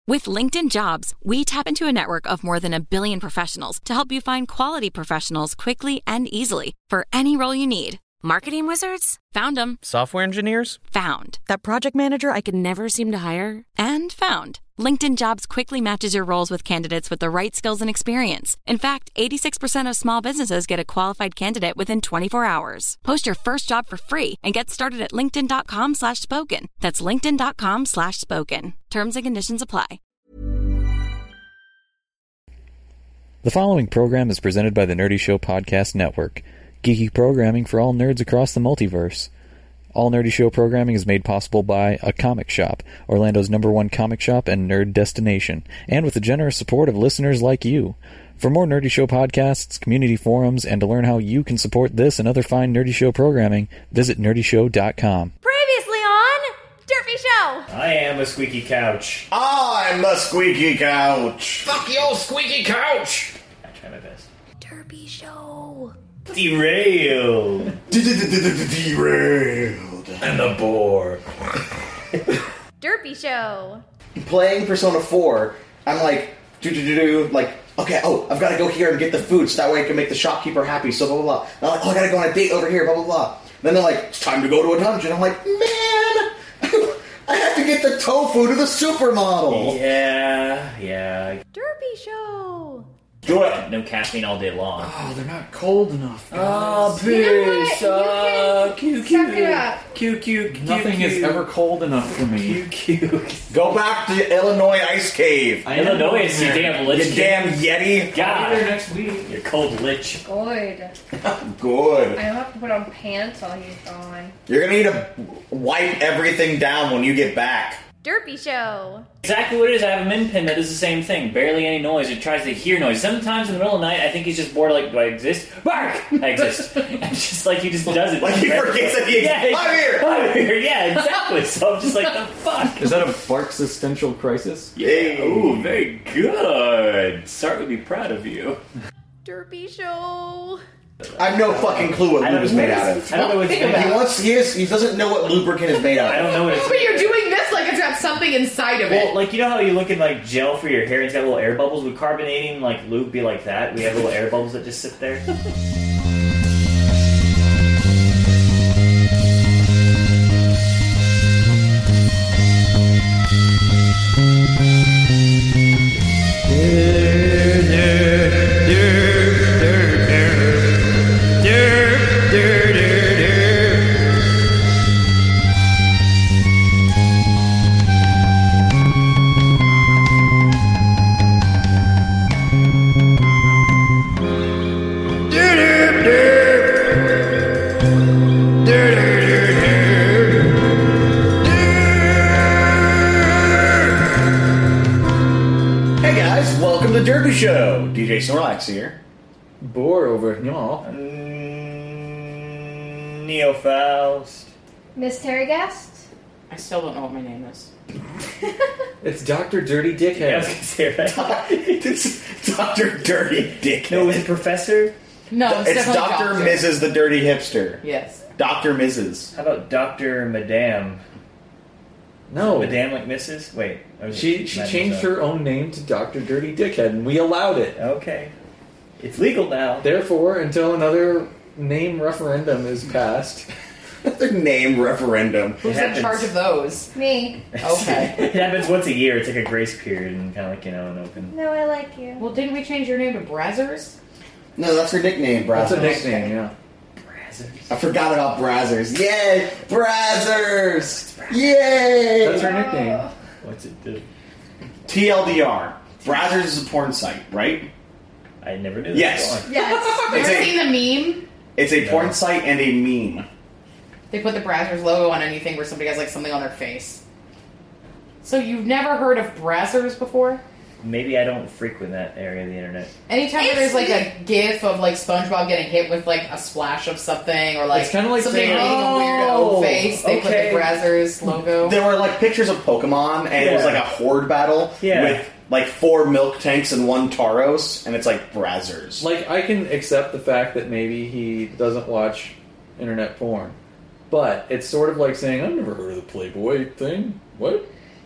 With LinkedIn Jobs, we tap into a network of more than 1 billion professionals to help you find quality professionals quickly and easily for any role you need. Marketing wizards? Found them. Software engineers? Found. That project manager I could never seem to hire? And found. LinkedIn Jobs quickly matches your roles with candidates with the right skills and experience. In fact, 86% of small businesses get a qualified candidate within 24 hours. Post your first job for free and get started at linkedin.com/spoken. That's linkedin.com/spoken. Terms and conditions apply. The following program is presented by the Nerdy Show Podcast Network, geeky programming for all nerds across the multiverse. All Nerdy Show programming is made possible by A Comic Shop, Orlando's #1 comic shop and nerd destination, and with the generous support of listeners like you. For more Nerdy Show podcasts, community forums, and to learn how you can support this and other fine Nerdy Show programming, visit nerdyshow.com. Previously on Derpy Show! I am a squeaky couch. I'm a squeaky couch. Fuck your squeaky couch! I try my best. Derpy Show! Derailed. Derailed. And the boar. Derpy Show! Playing Persona 4, I'm like, like, okay, I've got to go here and get the food so that way I can make the shopkeeper happy, so blah, blah, blah. And I'm like, I got to go on a date over here, blah, blah, blah. Then they're like, it's time to go to a dungeon. I'm like, man, I have to get the tofu to the supermodel. Yeah. Derpy Show! Do it. No caffeine all day long. Oh, they're not cold enough, guys. Oh, piss. Cute. Nothing is ever cold enough for me. Cute. Go back to Illinois Ice Cave. Illinois is you damn lich. You damn Yeti. God. There next week. You cold lich. Good. Good. I don't have to put on pants while he's gone. You're going to need to wipe everything down when you get back. Derpy Show! Exactly what it is. I have a min pin that does the same thing. Barely any noise. It tries to hear noise. Sometimes in the middle of the night, I think he's just bored. Like, do I exist? Bark! I exist. It's just like he just does it. Like he forgets that he exists. I'm here! Yeah, exactly. So I'm just like, the fuck? Is that a bark existential crisis? Yeah. Ooh, very good. Sorry to be proud of you. Derpy Show! I have no fucking clue what lube is made out of. I don't know what it's made out of. He doesn't know what lubricant is made out I of. don't know what it's But you're doing this like it's got something inside of it. Well, like, you know how you look in, like, gel for your hair and it's got little air bubbles? Would carbonating, like, lube be like that? We have little air bubbles that just sit there? Derpy Show! DJ Snorlax here. Boar over y'all. Neo Faust. Miss Terry Guest? I still don't know what my name is. It's Dr. Dirty I Dickhead. was gonna say, right? It's Dr. Dirty Dickhead. No, is it Professor? No, It's Dr. Mrs. the Dirty Hipster. Yes. Dr. Mrs. How about Dr. Madame? No. Madame like Mrs.? Wait. She changed her own name to Dr. Dirty Dickhead, and we allowed it. Okay. It's legal now. Therefore, until another name referendum is passed... The name referendum. Who's in charge of those? Me. Okay. It happens once a year. It's like a grace period and kind of like, an open... No, I like you. Well, didn't we change your name to Brazzers? No, that's her nickname, Brazzers. That's a nickname, yeah. I forgot about Brazzers. Yay! Brazzers! Yay! That's her nickname. What's it do? TLDR. Brazzers is a porn site, right? I never knew that. Yes. Yes. Have you ever seen the meme? It's a porn site and a meme. They put the Brazzers logo on anything where somebody has like something on their face. So you've never heard of Brazzers before? Maybe I don't frequent that area of the internet. Anytime there's like a gif of like SpongeBob getting hit with like a splash of something or like It's kinda like something saying, making a weirdo face, they put the okay. Brazzers logo. There were like pictures of Pokemon, and it was like a horde battle with like 4 milk tanks and 1 Tauros, and it's like Brazzers. Like, I can accept the fact that maybe he doesn't watch internet porn, but it's sort of like saying, I've never heard of the Playboy thing. What?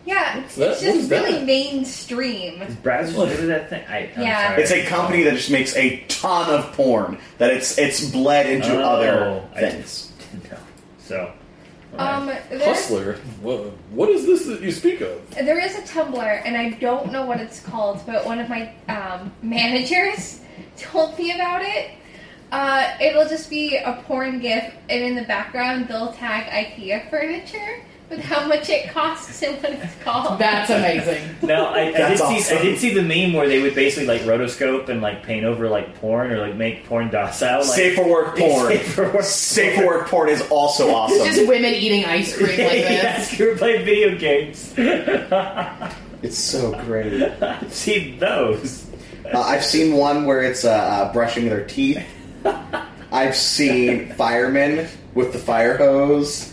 Yeah, that? it's What just is that? really mainstream. Is Brazzers good at that thing? I'm Yeah. sorry. It's a company that just makes a ton of porn. That it's bled into other I things. didn't know. So. Hustler. What is this that you speak of? There is a Tumblr, and I don't know what it's called, but one of my managers told me about it. It'll just be a porn gif, and in the background they'll tag IKEA furniture with how much it costs and what it's called. That's amazing. No, I That's did awesome. I did see the meme where they would basically like rotoscope and like paint over like porn or like make porn docile. Like, Safe for work porn. Safe for work. Safe for work porn is also awesome. Just women eating ice cream like this. Yes, you were playing video games. It's so great. See those. I've seen one where it's brushing their teeth. I've seen firemen with the fire hose.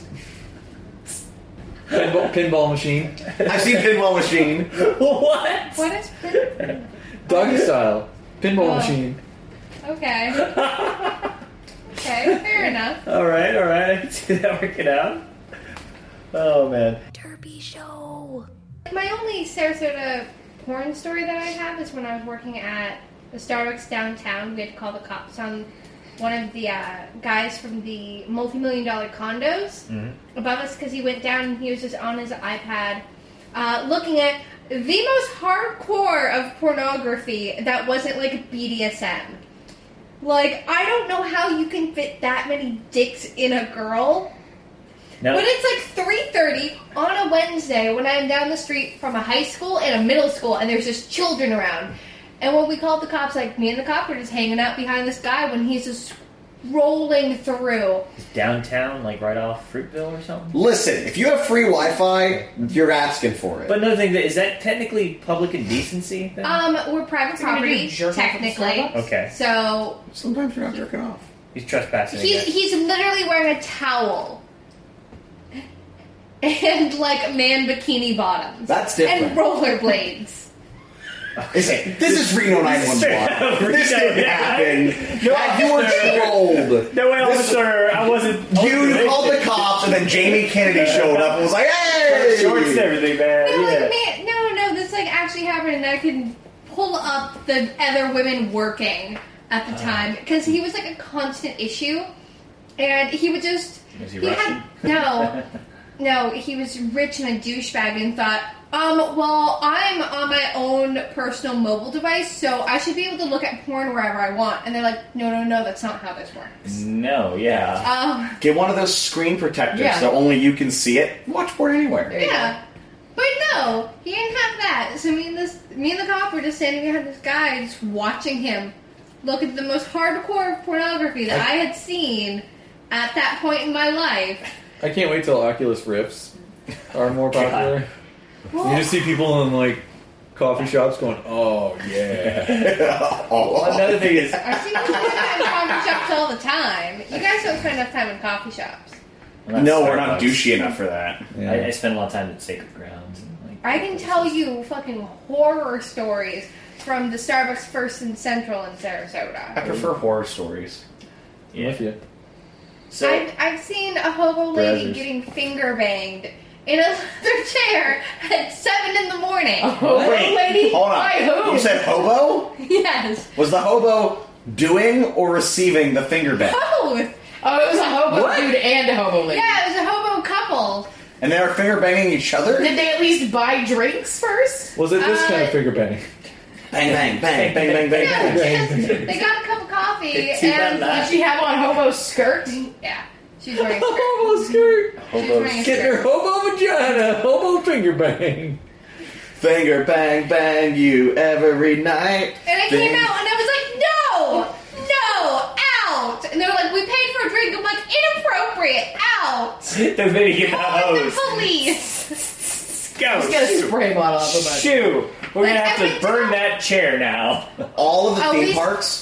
Pinball machine. I've seen pinball machine. What? What is pin? Doggy style. Pinball Oh. machine. Okay. Okay, fair enough. All right. I can see that working out. Oh man. Derpy Show. My only Sarasota porn story that I have is when I was working at the Starbucks downtown. We had to call the cops on one of the guys from the multi-million-dollar condos above us because he went down and he was just on his iPad looking at the most hardcore of pornography that wasn't like BDSM. Like, I don't know how you can fit that many dicks in a girl. No. But it's like 3:30 on a Wednesday when I'm down the street from a high school and a middle school and there's just children around. And when we called the cops, like, me and the cop were just hanging out behind this guy when he's just rolling through. Is downtown like right off Fruitville or something? Listen, if you have free Wi-Fi, you're asking for it. But another thing, is that technically public indecency? Then? We're private So you're gonna property, do jerk off at technically. Starbucks? Okay. So, Sometimes you're not jerking off. He's trespassing again. he's literally wearing a towel. And, like, man bikini bottoms. That's different. And rollerblades. This is Reno 911. This didn't happen. You were trolled. No way, officer. I wasn't. You called the cops, and then Jamie Kennedy showed up and was like, "Hey!" Shorts and everything, man. No, Yeah. like, man, no, this like actually happened, and I could pull up the other women working at the time because he was like a constant issue, and he would just Was he had Russian? no, he was rich and a douchebag and thought, well, I'm on my own personal mobile device, so I should be able to look at porn wherever I want. And they're like, no, that's not how this works. No, yeah. Get one of those screen protectors Yeah. so only you can see it. Watch porn anywhere. There you Yeah. But no, he didn't have that. So me and the cop were just standing behind this guy, just watching him look at the most hardcore pornography that I had seen at that point in my life. I can't wait till Oculus Rifts are more popular. You just see people in like coffee shops going, "Oh yeah." Well, another thing is, I see you do that in coffee shops all the time. You guys don't spend enough time in coffee shops. No, we're not douchey enough for that. I spend a lot of time at Sacred Grounds. And, like, I can tell you fucking horror stories from the Starbucks First and Central in I Sarasota. prefer horror stories. I'm with you. So I've seen a hobo lady Brazzers. getting finger banged in a leather chair at 7 in the morning. Wait, lady? hold on. By who? You said hobo? Yes. Was the hobo doing or receiving the finger bang? Both. Oh, it was a hobo dude and a hobo lady. Yeah, it was a hobo couple. And they were finger banging each other? Did they at least buy drinks first? Was it this kind of finger bang? Bang, bang, bang, bang, bang, bang, Yeah, bang. because they got a cup of coffee It's too bad and that- Did she have on hobo skirt? yeah, she's wearing a skirt. Hobo skirt. She's wearing a Getting her skirt. hobo vagina. Hobo finger bang. Finger bang, bang you every night. And I came out and I was like, no, out. And they were like, we paid for a drink. I'm like, inappropriate, out. they're maybe get the Call the hose. police. Go. Just get a spray bottle off of my Shoo! We're gonna Like, have every to burn time- that chair now. All of the At theme least-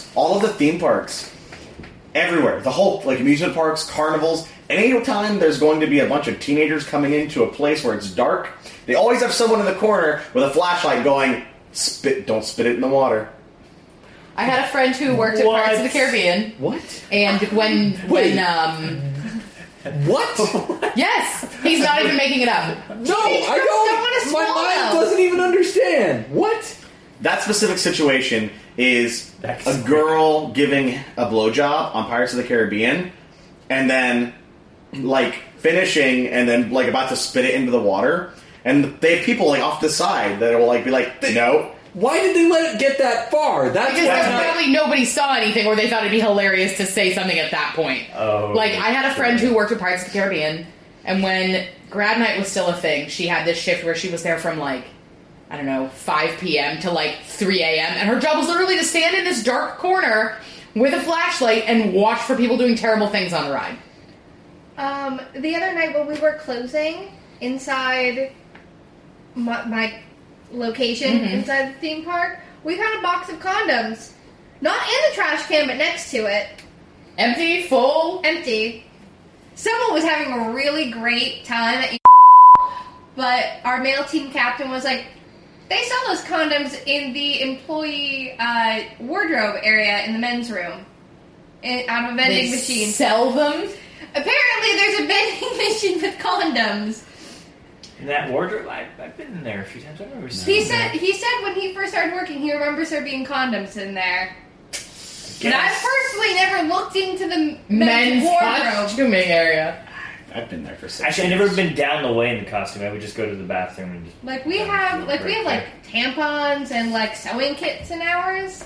parks, everywhere. The whole, like, amusement parks, carnivals. Any time there's going to be a bunch of teenagers coming into a place where it's dark, they always have someone in the corner with a flashlight going, don't spit it in the water. I had a friend who worked at What? Pirates of the Caribbean, What? and when What? Yes, he's not even making it up. No, Teenage I girls don't. want to My swallow. mind doesn't even understand. What? That specific situation is That's a girl giving a blowjob on Pirates of the Caribbean, and then like finishing, and then like about to spit it into the water, and they have people like off the side that will like be like, no. Why did they let it get that far? That's Because why there's I- probably nobody saw anything, or they thought it'd be hilarious to say something at that point. Oh, Like, I had a friend who worked at Pirates of the Caribbean, and when grad night was still a thing, she had this shift where she was there from, like, I don't know, 5 p.m. to, like, 3 a.m., and her job was literally to stand in this dark corner with a flashlight and watch for people doing terrible things on the ride. The other night when we were closing inside my location inside the theme park, we found a box of condoms. Not in the trash can, but next to it. Empty, full. Empty. Someone was having a really great time at but our male team captain was like, they sell those condoms in the employee wardrobe area in the men's room. Out of a vending They machine. sell them. Apparently there's a vending machine with condoms. In that wardrobe, I've been in there a few times. I've never He seen said when he first started working, he remembers there being condoms in there. But I've personally never looked into the men's wardrobe. costuming area. I've been there for 6 Actually, I've years. never been down the way in the costume. I would just go to the bathroom and just... Like we have tampons and like sewing kits in ours.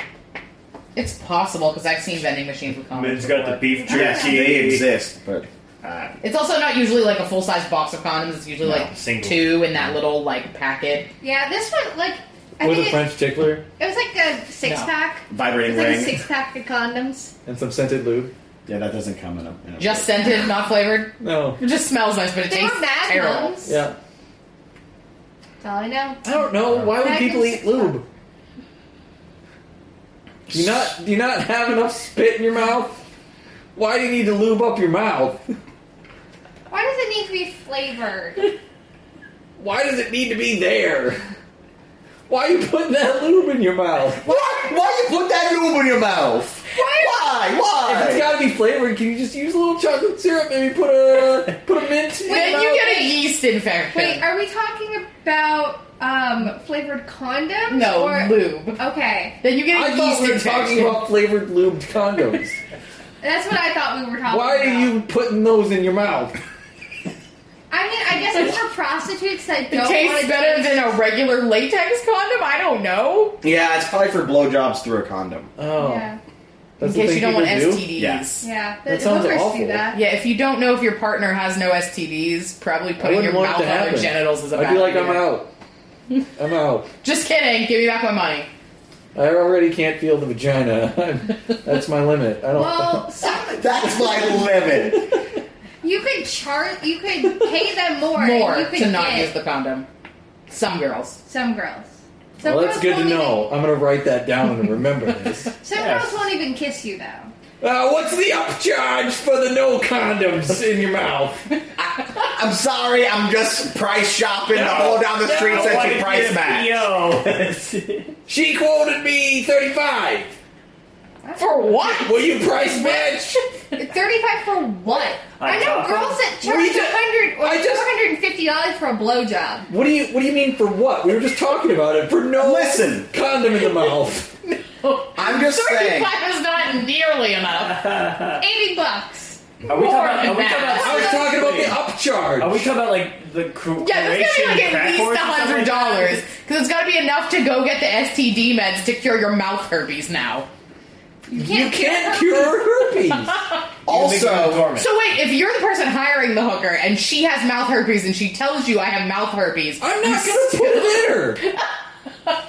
It's possible, because I've seen vending machines with condoms. Men's got the before. beef jerky. Yes, they exist, but It's also not usually like a full-size box of condoms. It's usually No, like single. 2 in that little like packet. Yeah, this one like I with a think French tickler it was like a 6-pack. vibrating It was like ring. a 6-pack of condoms. and some scented lube. Yeah, that doesn't come in a Just scented, not flavored. No. It just smells nice, but it They tastes were terrible. magnums. Yeah. That's all I know. I don't know. Why would Magnum people eat 6-pack. lube? Do you not have enough spit in your mouth? Why do you need to lube up your mouth? Why does it need to be flavored? Why does it need to be there? Why are you putting that lube in your mouth? Why you put that lube in your mouth? Why? If it's got to be flavored, can you just use a little chocolate syrup? Maybe put a mint. in Then your you mouth? get a yeast infection. Wait, are we talking about flavored condoms? no, or lube. Okay, Then you get a I thought yeast we were infection. talking about flavored lubed condoms. that's what I thought we were talking Why about. are you putting those in your mouth? I mean, I guess it's for prostitutes that It don't tastes want to better than a regular latex condom? I don't know. Yeah, it's probably for blowjobs through a condom. Oh, Yeah, that's In the case you thing don't want people do? STDs. Yeah. yeah. That The sounds hookers awful. do that. Yeah, if you don't know if your partner has no STDs, probably I putting your wouldn't want mouth it to on happen. their genitals is a I'd bad be like, idea. I'm out. I'm out. Just kidding. Give me back my money. I already can't feel the vagina. That's my limit. I don't. Well, That's my limit. you could You could pay them more. More and you could to not get use the condom. Some girls. some girls. Some Well, that's girls good to won't know. I'm going to write that down and remember this. Some girls won't even kiss you though. What's the upcharge for the no condoms in your mouth? I'm sorry, I'm just price shopping. The whole down the street says you price match. She quoted me 35. For what? Will you price match? 35 for what? I know girls that charge We just- $100 or I just- $450 for a blowjob. What do you mean for what? We were just talking about it. For no Listen. condom in the mouth. I'm just saying. 35 is not nearly enough. $80. Are we More talking than that. I was talking about the upcharge. Are we talking about like the Yeah, there's gotta be like at least $100 $100. because it's gotta be enough to go get the STD meds to cure your mouth herpes now. You can't cure herpes. Also, So wait, if you're the person hiring the hooker and she has mouth herpes and she tells you I have mouth herpes, I'm not going to put it in her.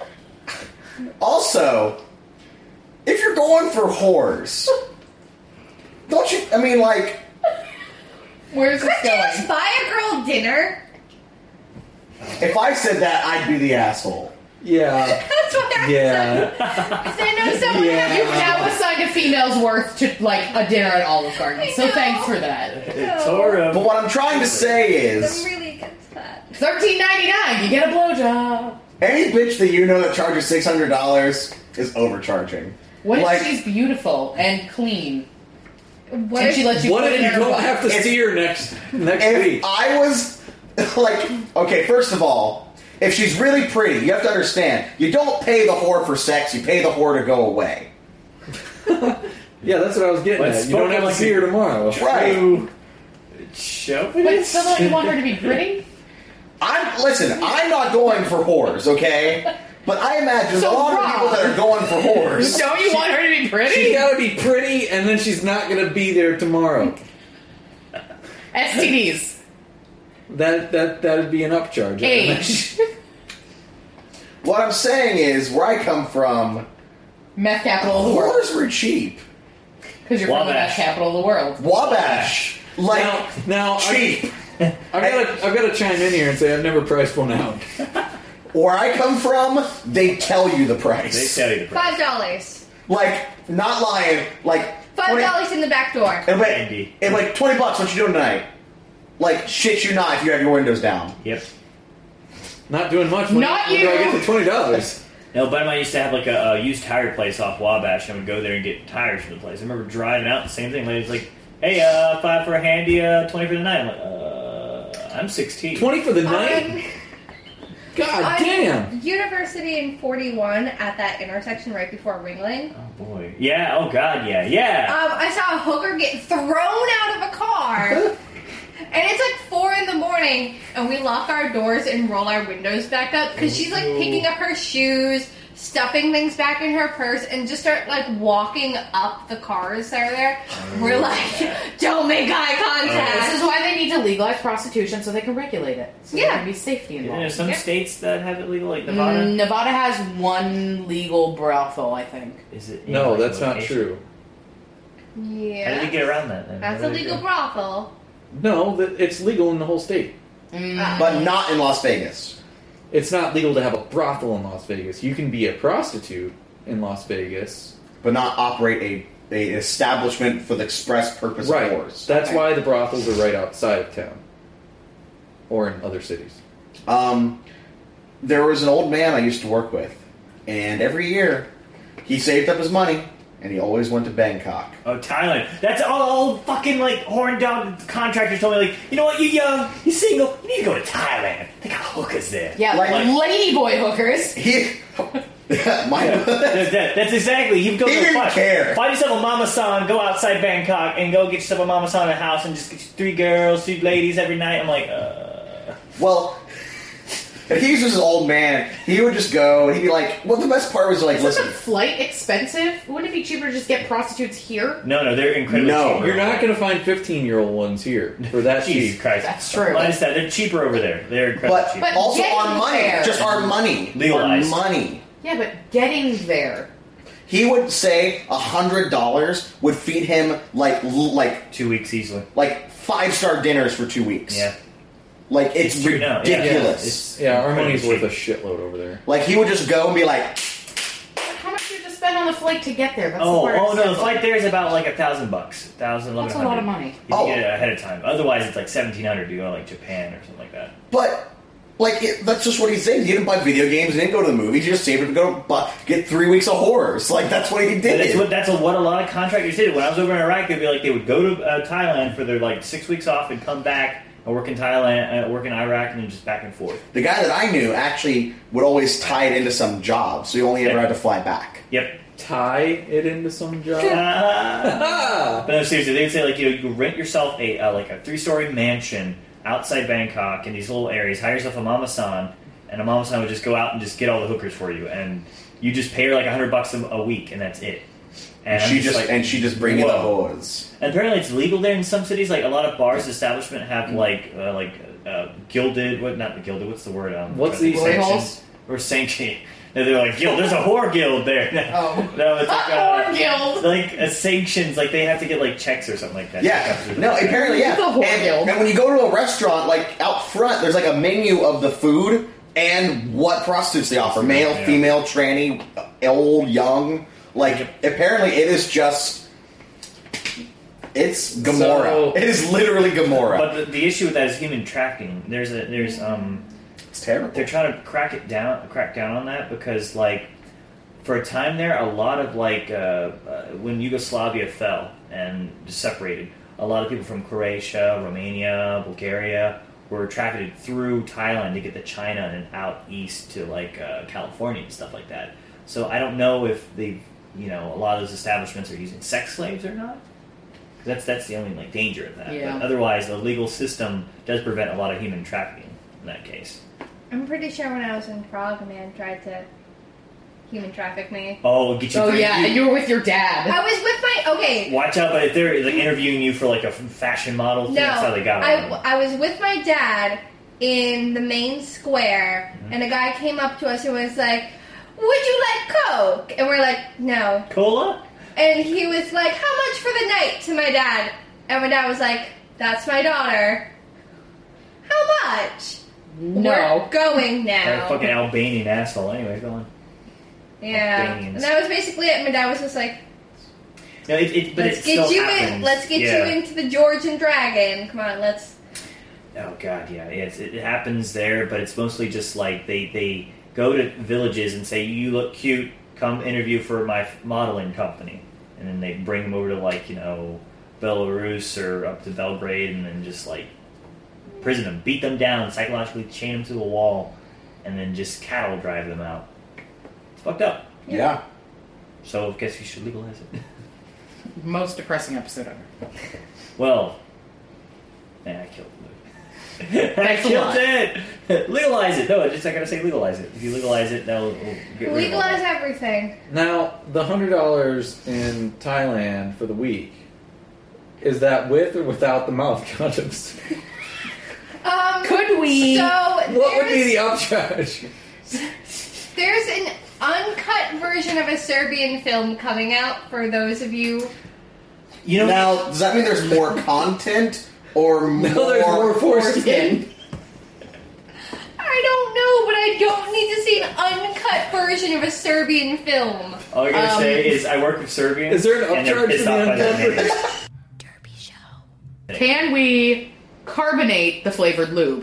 Also, if you're going for whores, don't you? I mean, like, where's this Couldn't you just going? buy a girl dinner? if I said that, I'd be the asshole. Yeah. That's what I Yeah. said. I know someone Yeah. You've now assigned a female's worth to like a dinner at Olive Garden, I so know. thanks for that. It's horrible. But what I'm trying to say I'm is, really against that. $13.99, you get a blowjob. any bitch that you know that charges $600 is overcharging. What if Like- she's beautiful and clean? What And if she lets you What put if it you in her don't butt? have to see her next If week? I was like, okay, first of all, if she's really pretty, you have to understand, you don't pay the whore for sex, you pay the whore to go away. Yeah, that's what I was getting But at. You don't have to spoken see her tomorrow. Right. Show But still, don't you want her to be pretty? Listen, I'm not going for whores, okay? But I imagine So a lot Rob- of people that are going for whores. Don't you want her to be pretty? She's got to be pretty, and then she's not going to be there tomorrow. STDs. That'd be an upcharge. Age. What I'm saying is, where I come from, Meth capital of the world. whores were cheap. Because you're from the meth Wabash. capital of the world. Wabash. Like, Now cheap. I've got to chime in here and say I've never priced one out. Where I come from, they tell you the They price. tell you the price. $5? Like, not lying, like... $5 in the back door. And Andy. like $20. What you doing tonight? Like, shit you not if you have your windows down. Yep. Not doing much. Not when do I you. get the $20? No, a buddy of mine used to have like a used tire place off Wabash, and I would go there and get tires from the place. I remember driving out, the same thing. Lady's like, "Hey, 5 for a handy, 20 for the night." I'm like, I'm 16. 20 for the night? God damn! University in 41 at that intersection right before Ringling. Oh boy. Yeah. Oh god. Yeah. Yeah. I saw a hooker get thrown out of a car. And it's like 4 in the morning, and we lock our doors and roll our windows back up because she's like picking up her shoes, stuffing things back in her purse, and just start like walking up the cars that are there. We're like, don't make eye contact. This is why they need to legalize prostitution so they can regulate it. So Yeah. there can be safety involved. There's some Yep. states that have it legal, like Nevada. Nevada has one legal brothel, I think. Is it? in, No, like, that's not location? true. How did Yeah, you get around that then? that's What a did you legal do? brothel. No, it's legal in the whole state. But not in Las Vegas. It's not legal to have a brothel in Las Vegas. You can be a prostitute in Las Vegas. But not operate a establishment for the express purpose Right. of whores. That's why the brothels are right outside of town. Or in other cities. There was an old man I used to work with, and every year he saved up his money, and he always went to Bangkok. Oh, Thailand. That's all fucking like horn dog contractors told me, like, you know what, you young, you single, you need to go to Thailand. They got hookers there. Yeah, Like- lady boy hookers. He, That's exactly. You go He to didn't care. Find yourself a mama-san, go outside Bangkok, and go get yourself a mama-san in a house, and just get you 3 girls, 2 ladies every night. I'm like, well, if he was just an old man, he would just go, and he'd be like, well, the best part was like, Isn't listen, the flight expensive? Wouldn't it be cheaper to just get prostitutes here? no, they're incredibly No. cheaper. You're not going to find 15-year-old ones here for that Jesus cheap. Christ. That's true. Well, I just said, they're cheaper over there. They're incredibly but, cheap. But also getting our money, there. just our money. Legalized. Our money. Yeah, but getting there. He would say $100 would feed him like 2 weeks easily. 5-star dinners for 2 weeks. Yeah. Like, it's It's true now, yeah. ridiculous. It's Yeah, our incredibly money's worth a cheap. shitload over there. Like, he would just go and be like, How much do you have to spend on the flight to get there? That's Oh, the part no, the expensive. flight there is about like $1,000, $1,000, That's a lot of money. You Oh. can get it ahead of time. Otherwise, it's like $1,700 to go to like Japan or something like that. but, that's just what he said. He didn't buy video games, he didn't go to the movies, he just saved it to go get 3 weeks of horrors. Like, that's what he But did. that's what a lot of contractors did. When I was over in Iraq, they'd be like, they would go to Thailand for their like 6 weeks off and come back and work in Thailand, work in Iraq, and then just back and forth. The guy that I knew actually would always tie it into some job, so he only ever had to fly back. Yep. Tie it into some job? But no, seriously, they'd say like you rent yourself a 3-story mansion outside Bangkok in these little areas, hire yourself a mama-san, and a mama-san would just go out and just get all the hookers for you, and you just pay her like $100 a week, and that's it. And I'm she just bring you the whoa. hose. And apparently, it's legal there in some cities. Like a lot of bars, establishment have gilded. Not the gilded. What's the word? What's the Glory sanctioned holes? or sanctioned? No, they're like guild. There's a whore guild there. Oh. No, it's like Whore guild. like a sanctions. Like they have to get like checks or something like that. Yeah. No, apparently, yeah. The whore guild. And when you go to a restaurant, like, out front, there's like a menu of the food and what prostitutes they offer. Male, Yeah. female, tranny, old, young. Like, apparently it is just... It's Gomorrah. So- It is literally Gomorrah. But the issue with that is human trafficking. It's terrible. They're trying to crack down on that because like for a time there, a lot of when Yugoslavia fell and just separated, a lot of people from Croatia, Romania, Bulgaria were trafficked through Thailand to get to China and out east to California and stuff like that. So I don't know if a lot of those establishments are using sex slaves or not. That's the only danger of that. Yeah. But otherwise, the legal system does prevent a lot of human trafficking in that case. I'm pretty sure when I was in Prague, a man tried to human traffic me. Oh, get you. Oh yeah, and you were with your dad. I was with my Watch out! But if they're interviewing you for a fashion model, thing, that's how they got on. I was with my dad in the main square, and a guy came up to us and was like, "Would you like Coke?" And we're like, "No." Cola? And he was like, "How much for the night?" to my dad. And my dad was like, "That's my daughter." "How much?" No. "We're going That now." fucking Albanian asshole. Anyway, go on. Yeah. Albanians. And that was basically it. My dad was just like, No, but let's it get still you happens. in. Let's get Yeah. you into the George and Dragon. Come on, let's. Oh god, yeah, it happens there, but it's mostly just they go to villages and say, "You look cute. Come interview for my modeling company," and then they bring them over to Belarus or up to Belgrade, and then just prison them, beat them down, psychologically chain them to a wall, and then just cattle drive them out. It's fucked up. Yeah. So I guess you should legalize it. Most depressing episode ever. Well, I killed it. I Thanks a killed lot. it! Legalize it! No, I gotta say legalize it. If you legalize it, that'll get rid of Legalize all that. everything. Now, the $100 in Thailand for the week, is that with or without the mouth condoms? Could we? So What would be the upcharge? there's an uncut version of a Serbian film coming out for those of you. You know, Now, does that mean there's more content or more? No, there's more foreskin. I don't know, but I don't need to see an uncut version of a Serbian film. all you're gonna say is, I work with Serbians. Is there an and they're upcharge pissed for the off by that uncut name. Derby show. Can we carbonate the flavored lube?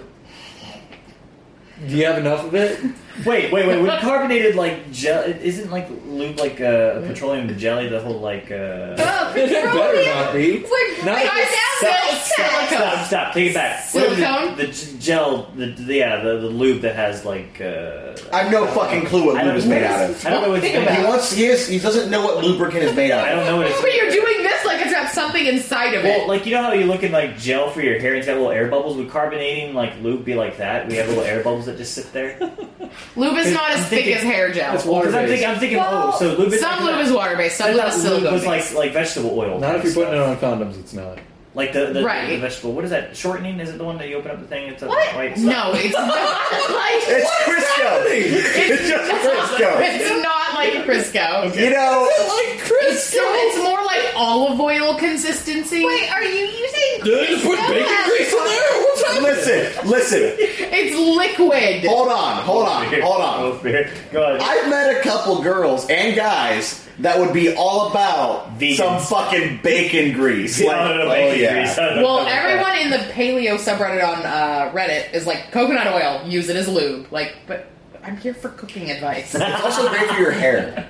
Do you have enough of it? Wait. With carbonated gel, isn't lube petroleum jelly? The whole Oh, It better not be. We're Not I if down Stop. Take it back. What is it? Silicone? The gel, the lube that has I have no fucking clue what I lube don't- is made out of. I don't know what it's Think made about out it. of. He doesn't know what lubricant is made out I of. don't know what it's. But you're doing this like it's got something inside of it. Well, you know how you look in gel for your hair and it's got little air bubbles? Would carbonating lube be like that? We have little air bubbles that just sit there? Lube is not I'm as thick thinking- as hair gel. It's water Because based. I'm thinking, Well, so lube is Some lube is water based. Some I lube thought is lube silicone was based. like vegetable oil. Not if you're stuff. putting it on condoms, it's not. Like the Right. vegetable. What is that? Shortening? Is it the one that you open up the thing? It's a What? white No, it's not like It's Crisco. It's just Crisco. It's not like Crisco. You know, It's more like olive oil consistency. Wait, are you using? Just put bacon grease in there? What's happening? listen. It's liquid. Hold on. Oh, beer. Go ahead. I've met a couple girls and guys that would be all about Vegans. some fucking bacon grease. No, bacon grease. Well, everyone in the paleo subreddit on Reddit is like, coconut oil, use it as lube. But I'm here for cooking advice. It's also great for your hair.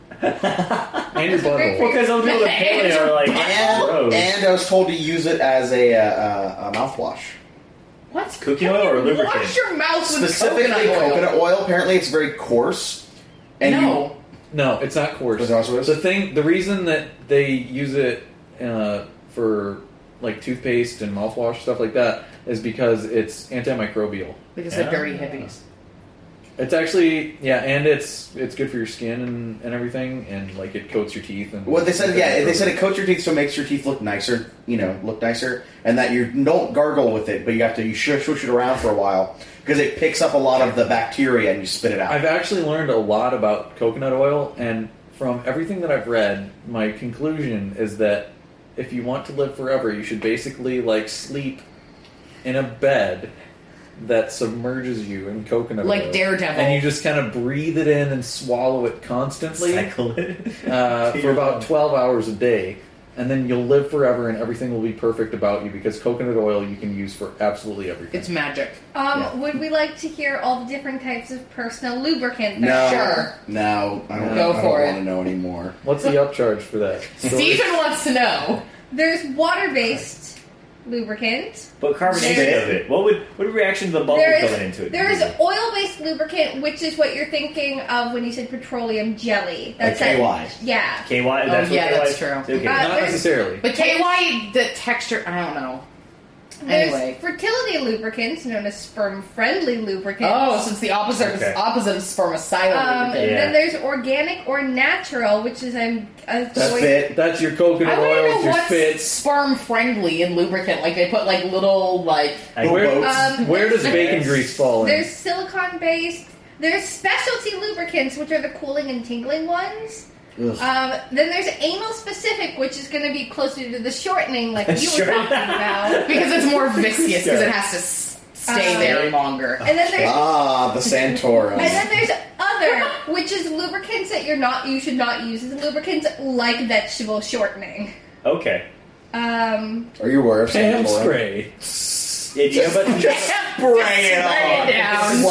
And your butthole. Well, because those people that paleo are like, gross. And I was told to use it as a mouthwash. What? Cooking oil or lubricant? Wash your mouth with Specifically coconut oil. Apparently it's very coarse. And No. No, it's not coarse. Is that also what it is? The reason that they use it for toothpaste and mouthwash stuff like that is because it's antimicrobial. Because they're dirty hippies. It's actually and it's good for your skin and everything, and it coats your teeth and What they said, they said it coats your teeth so it makes your teeth look nicer, and that you don't gargle with it, but you swoosh it around for a while because it picks up a lot of the bacteria and you spit it out. I've actually learned a lot about coconut oil, and from everything that I've read, my conclusion is that if you want to live forever, you should basically sleep in a bed that submerges you in coconut Like oil. Daredevil. And you just kind of breathe it in and swallow it constantly Cycle it. for about 12 hours a day. and then you'll live forever, and everything will be perfect about you because coconut oil you can use for absolutely everything. It's magic. Would we like to hear all the different types of personal lubricant? No, Sure. no, I don't, Go I for don't it. want to know anymore. What's the upcharge for that? Stephen wants to know. There's water-based lubricant. But carbonation of it. What would reaction to the bubbles going into it? There is oil-based lubricant, which is what you're thinking of when you said petroleum jelly. Like KY. Yeah. KY. That's what yeah, KY that's is? true. Okay. Not there's- necessarily. But KY, the texture, I don't know. There's Anyway. fertility lubricants known as sperm-friendly lubricants. Oh, so it's the opposite Okay. opposite of spermicidal lubricant. Yeah. Then there's organic or natural, which is Spit. That's your coconut I want oil, to know it's your what's spit. sperm friendly in lubricant. Like they put like little like. Where does bacon grease fall in? There's silicone-based. There's specialty lubricants, which are the cooling and tingling ones. Then there's anal-specific, which is going to be closer to the shortening, like you were talking about. Because it's more viscous, because it has to stay there longer. And then there's the Santorum. And then there's other, which is lubricants that you should not use as lubricants, like vegetable shortening. Okay. Are you aware of Ham Santorum? spray. Yeah, do you know about Spray it down.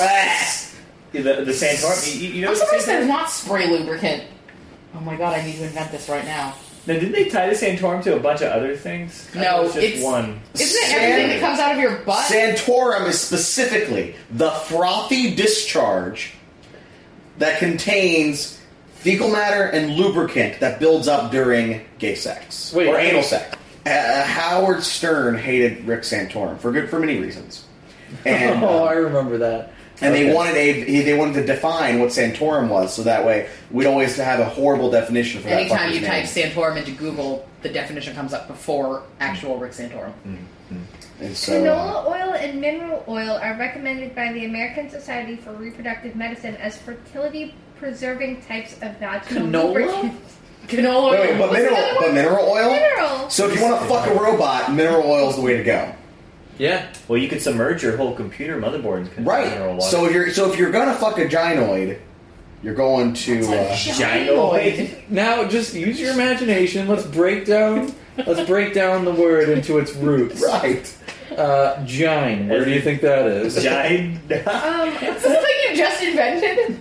the Santorum? You know I'm what surprised the there's Santorum? not spray lubricant. Oh my god, I need to invent this right now. Now, didn't they tie the Santorum to a bunch of other things? I No, thought it was just it's- one. Isn't it everything that comes out of your butt? Santorum is specifically the frothy discharge that contains fecal matter and lubricant that builds up during gay sex Wait, or anal sex. Howard Stern hated Rick Santorum for many reasons, and Oh, I remember that. and Okay. they wanted to define what Santorum was, so that way we'd always have a horrible definition for that. Anytime fucker's you name. type Santorum into Google, the definition comes up before actual Rick Santorum. And so, Canola oil and mineral oil are recommended by the American Society for Reproductive Medicine as fertility-preserving types of vaginal Canola? lubricant. Canola wait, oil. but What's the other one? mineral oil. Mineral. So if you want to fuck a robot, mineral oil is the way to go. Yeah. Well, you could submerge your whole computer motherboard in mineral Right. water. So if you're gonna fuck a gynoid, you're going to Gynoid. Now, just use your imagination. Let's break down the word into its roots. right. Gyne. Where do you think that is? Giant. Is this something you just invented?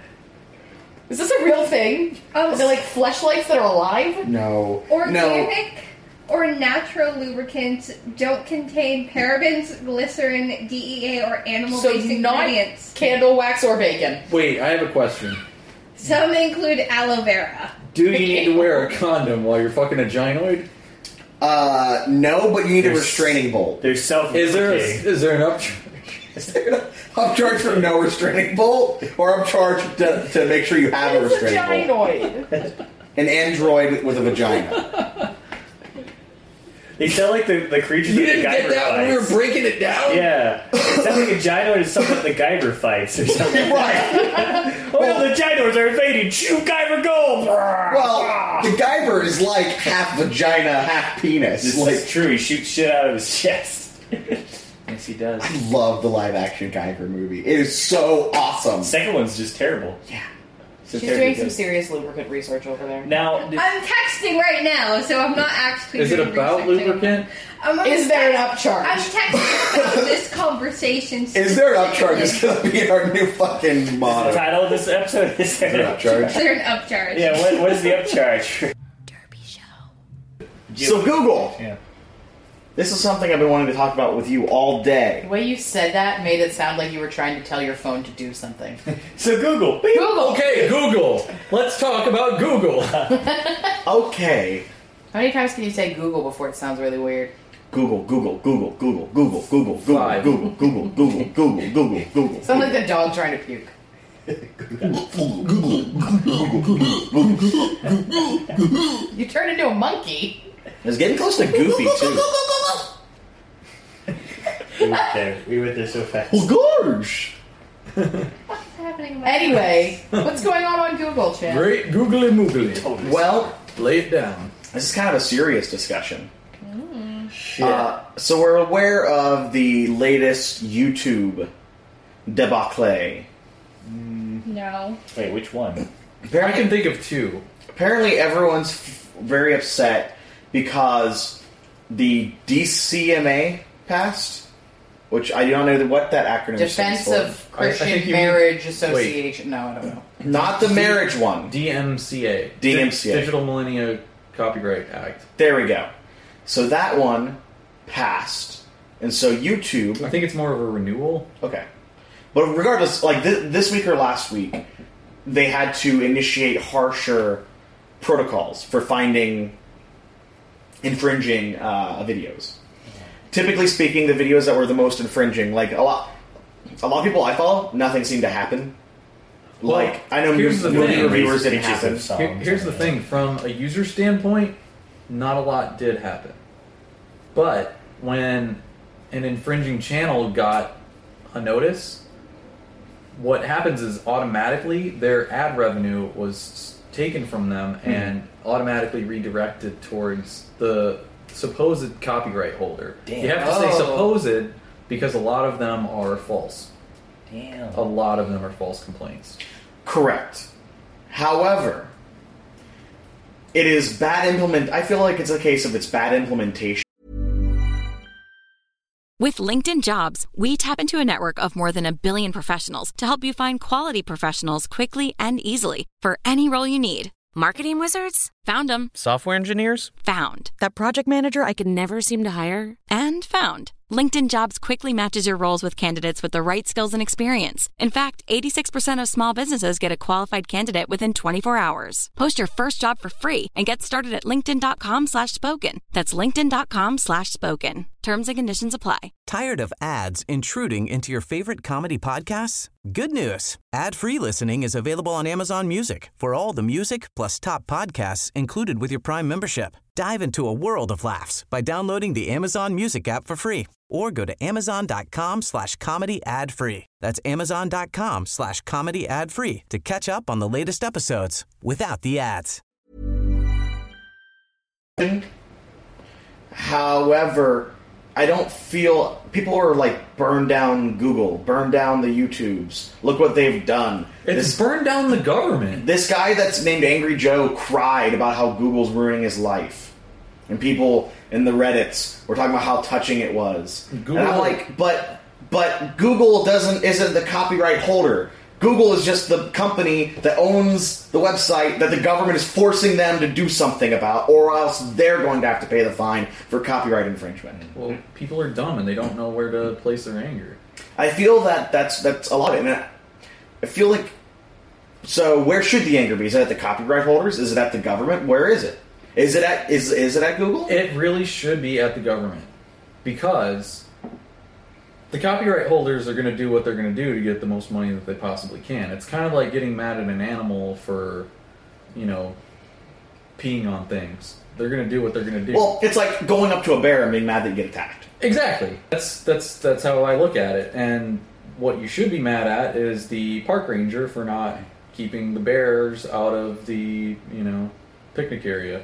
Is this a real thing? Are they like fleshlights that are alive? No. Organic or natural lubricants don't contain parabens, glycerin, DEA, or So animal-based not ingredients. candle wax or bacon. Wait, I have a question. Some include aloe vera. Do you need to wear a condom while you're fucking a gynoid? No, but you need a There's- restraining bolt. There's self. Is there an upcharge? Upcharge for no restraining bolt, or upcharge to make sure you have a It's a restraining bolt. gynoid. An android with a vagina. They sound like the creatures You that the didn't get Guyver that when we were fights. breaking it down? Yeah. It sounds like a gynoid is something that the Guyver fights or something. Right. Oh, no, the gynoids are invading. Shoot, Guyver, go! Well, the Guyver is like half vagina, half penis. This Like, is true. He shoots shit out of his chest. Yes, he does. I love the live action Guyver movie. It is so awesome. The second one's just terrible. Yeah. So She's terribly doing some good. serious lubricant research over there. Now, I'm texting right now, so I'm not actually. Is it doing about research anymore. lubricant? Is there an I'm upcharge? texting about this conversation. Is there an upcharge? It's gonna be our new fucking the motto. title of this episode is Is there an upcharge? Is there an upcharge? Yeah, what is the upcharge? Derby Show. So Google. Yeah. This is something I've been wanting to talk about with you all day. The way you said that made it sound like you were trying to tell your phone to do something. So Google. Google! Okay, Google. Let's talk about Google. Okay. How many times can you say Google before it sounds really weird? Google, Google, Google, Google, Google, Google, Google, Five. Google, Google, Google, Google, Google, Google. Sounds like the dog trying to puke. You turn into a monkey. It's getting close to Goofy too. We went there so fast. Gorge. What's happening? in my Anyway, what's going on Google, Chan? Great googly moogly. Well, Lay it down. this is kind of a serious discussion. Shit. So we're aware of the latest YouTube debacle. No. Wait, which one? I can think of two. Apparently, everyone's very upset because the DCMA passed, which I don't know what that acronym stands Defense for. of Christian think you Marriage Association. No, I don't know. Not the marriage one. DMCA. DMCA. Digital Millennia Copyright Act. There we go. So that one passed. And so YouTube... I think it's more of a renewal. Okay. But regardless, like this week or last week, they had to initiate harsher protocols for finding infringing videos. Typically speaking, the videos that were the most infringing, like a lot of people I follow, nothing seemed to happen. Well, Like, I know here's the movie thing. reviewers didn't Pictures happen. of songs Here's the and- thing. From a user standpoint, not a lot did happen. But when an infringing channel got a notice, what happens is automatically their ad revenue was taken from them and automatically redirected towards the supposed copyright holder. Damn. You have to say Oh. supposed because a lot of them are false. Damn. A lot of them are false complaints. Correct. However, it is bad I feel like it's a case of it's bad implementation. With LinkedIn Jobs, we tap into a network of more than 1 billion professionals to help you find quality professionals quickly and easily for any role you need. Marketing wizards? Found them. Software engineers? Found. That project manager I could never seem to hire? And found. LinkedIn Jobs quickly matches your roles with candidates with the right skills and experience. In fact, 86% of small businesses get a qualified candidate within 24 hours. Post your first job for free and get started at linkedin.com/spoken. That's linkedin.com/spoken. Terms and conditions apply. Tired of ads intruding into your favorite comedy podcasts? Good news. Ad-free listening is available on Amazon Music for all the music plus top podcasts included with your Prime membership. Dive into a world of laughs by downloading the Amazon Music app for free or go to amazon.com/comedy ad-free. That's amazon.com/comedy ad-free to catch up on the latest episodes without the ads. However, I don't feel people are like burn down Google, burn down the YouTubes. Look what they've done. It's burned down the government. This guy that's named Angry Joe cried about how Google's ruining his life. And people in the Reddits were talking about how touching it was. Google- And I'm like, but Google isn't the copyright holder. Google is just the company that owns the website that the government is forcing them to do something about, or else they're going to have to pay the fine for copyright infringement. Well, people are dumb and they don't know where to place their anger. I feel that's a lot of it. And I feel like, so where should the anger be? Is it at the copyright holders? Is it at the government? Where is it? Is it at Google? It really should be at the government because the copyright holders are going to do what they're going to do to get the most money that they possibly can. It's kind of like getting mad at an animal for, peeing on things. They're going to do what they're going to do. Well, it's like going up to a bear and being mad that you get attacked. Exactly. That's how I look at it. And what you should be mad at is the park ranger for not keeping the bears out of the, picnic area.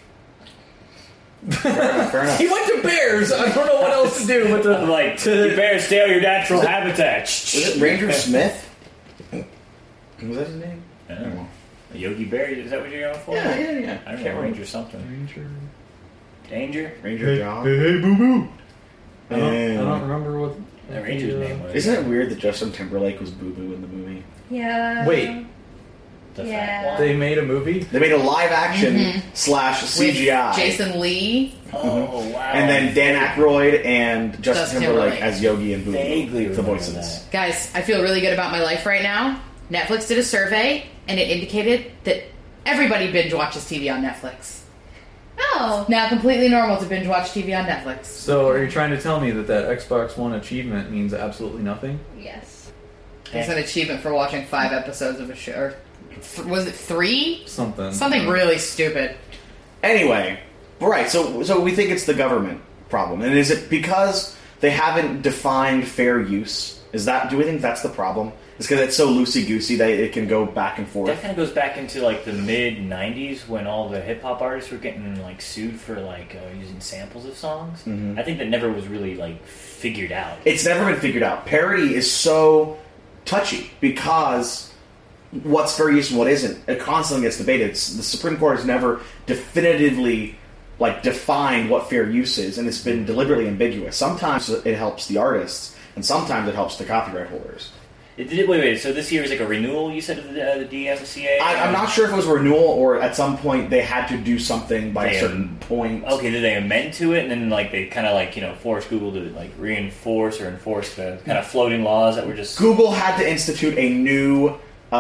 Fair enough. He went to bears. I don't know what else to do but I'm like, you better stay out of your natural habitat. Was it Ranger Smith? Was that his name? I don't know. Yogi Bear, is that what you're going for? Yeah. I don't know, Ranger something. Danger? Ranger John. Hey, boo boo. I And- don't remember what The Ranger's name was. Isn't it weird that Justin Timberlake was Boo Boo in the movie? Yeah. Wait, The Yeah. fat one? they made a movie? They made a live action / CGI. With Jason Lee. Oh, wow. And then Dan Aykroyd and Justin Justin Timberlake Timberlake. as Yogi and Boo Boo. Vaguely The remember voices. that. Guys, I feel really good about my life right now. Netflix did a survey, and it indicated that everybody binge watches TV on Netflix. Oh. Now completely normal to binge watch TV on Netflix. So are you trying to tell me that Xbox One achievement means absolutely nothing? Yes. It's an achievement for watching 5 episodes of a show. Or was it 3? Something. Something really stupid. Anyway, right, so we think it's the government problem. And is it because they haven't defined fair use? Do we think that's the problem? It's because it's so loosey-goosey that it can go back and forth. That kind of goes back into like the mid '90s when all the hip hop artists were getting like sued for like using samples of songs. Mm-hmm. I think that never was really like figured out. It's never been figured out. Parody is so touchy because what's fair use and what isn't, it constantly gets debated. The Supreme Court has never definitively defined what fair use is, and it's been deliberately ambiguous. Sometimes it helps the artists, and sometimes it helps the copyright holders. Wait. So this year is like a renewal, you said, of the DMCA? I'm not sure if it was a renewal or at some point they had to do something by a certain point. Okay, did they amend to it, and then they kind of force Google to reinforce or enforce the kind of floating laws that were just... Google had to institute a new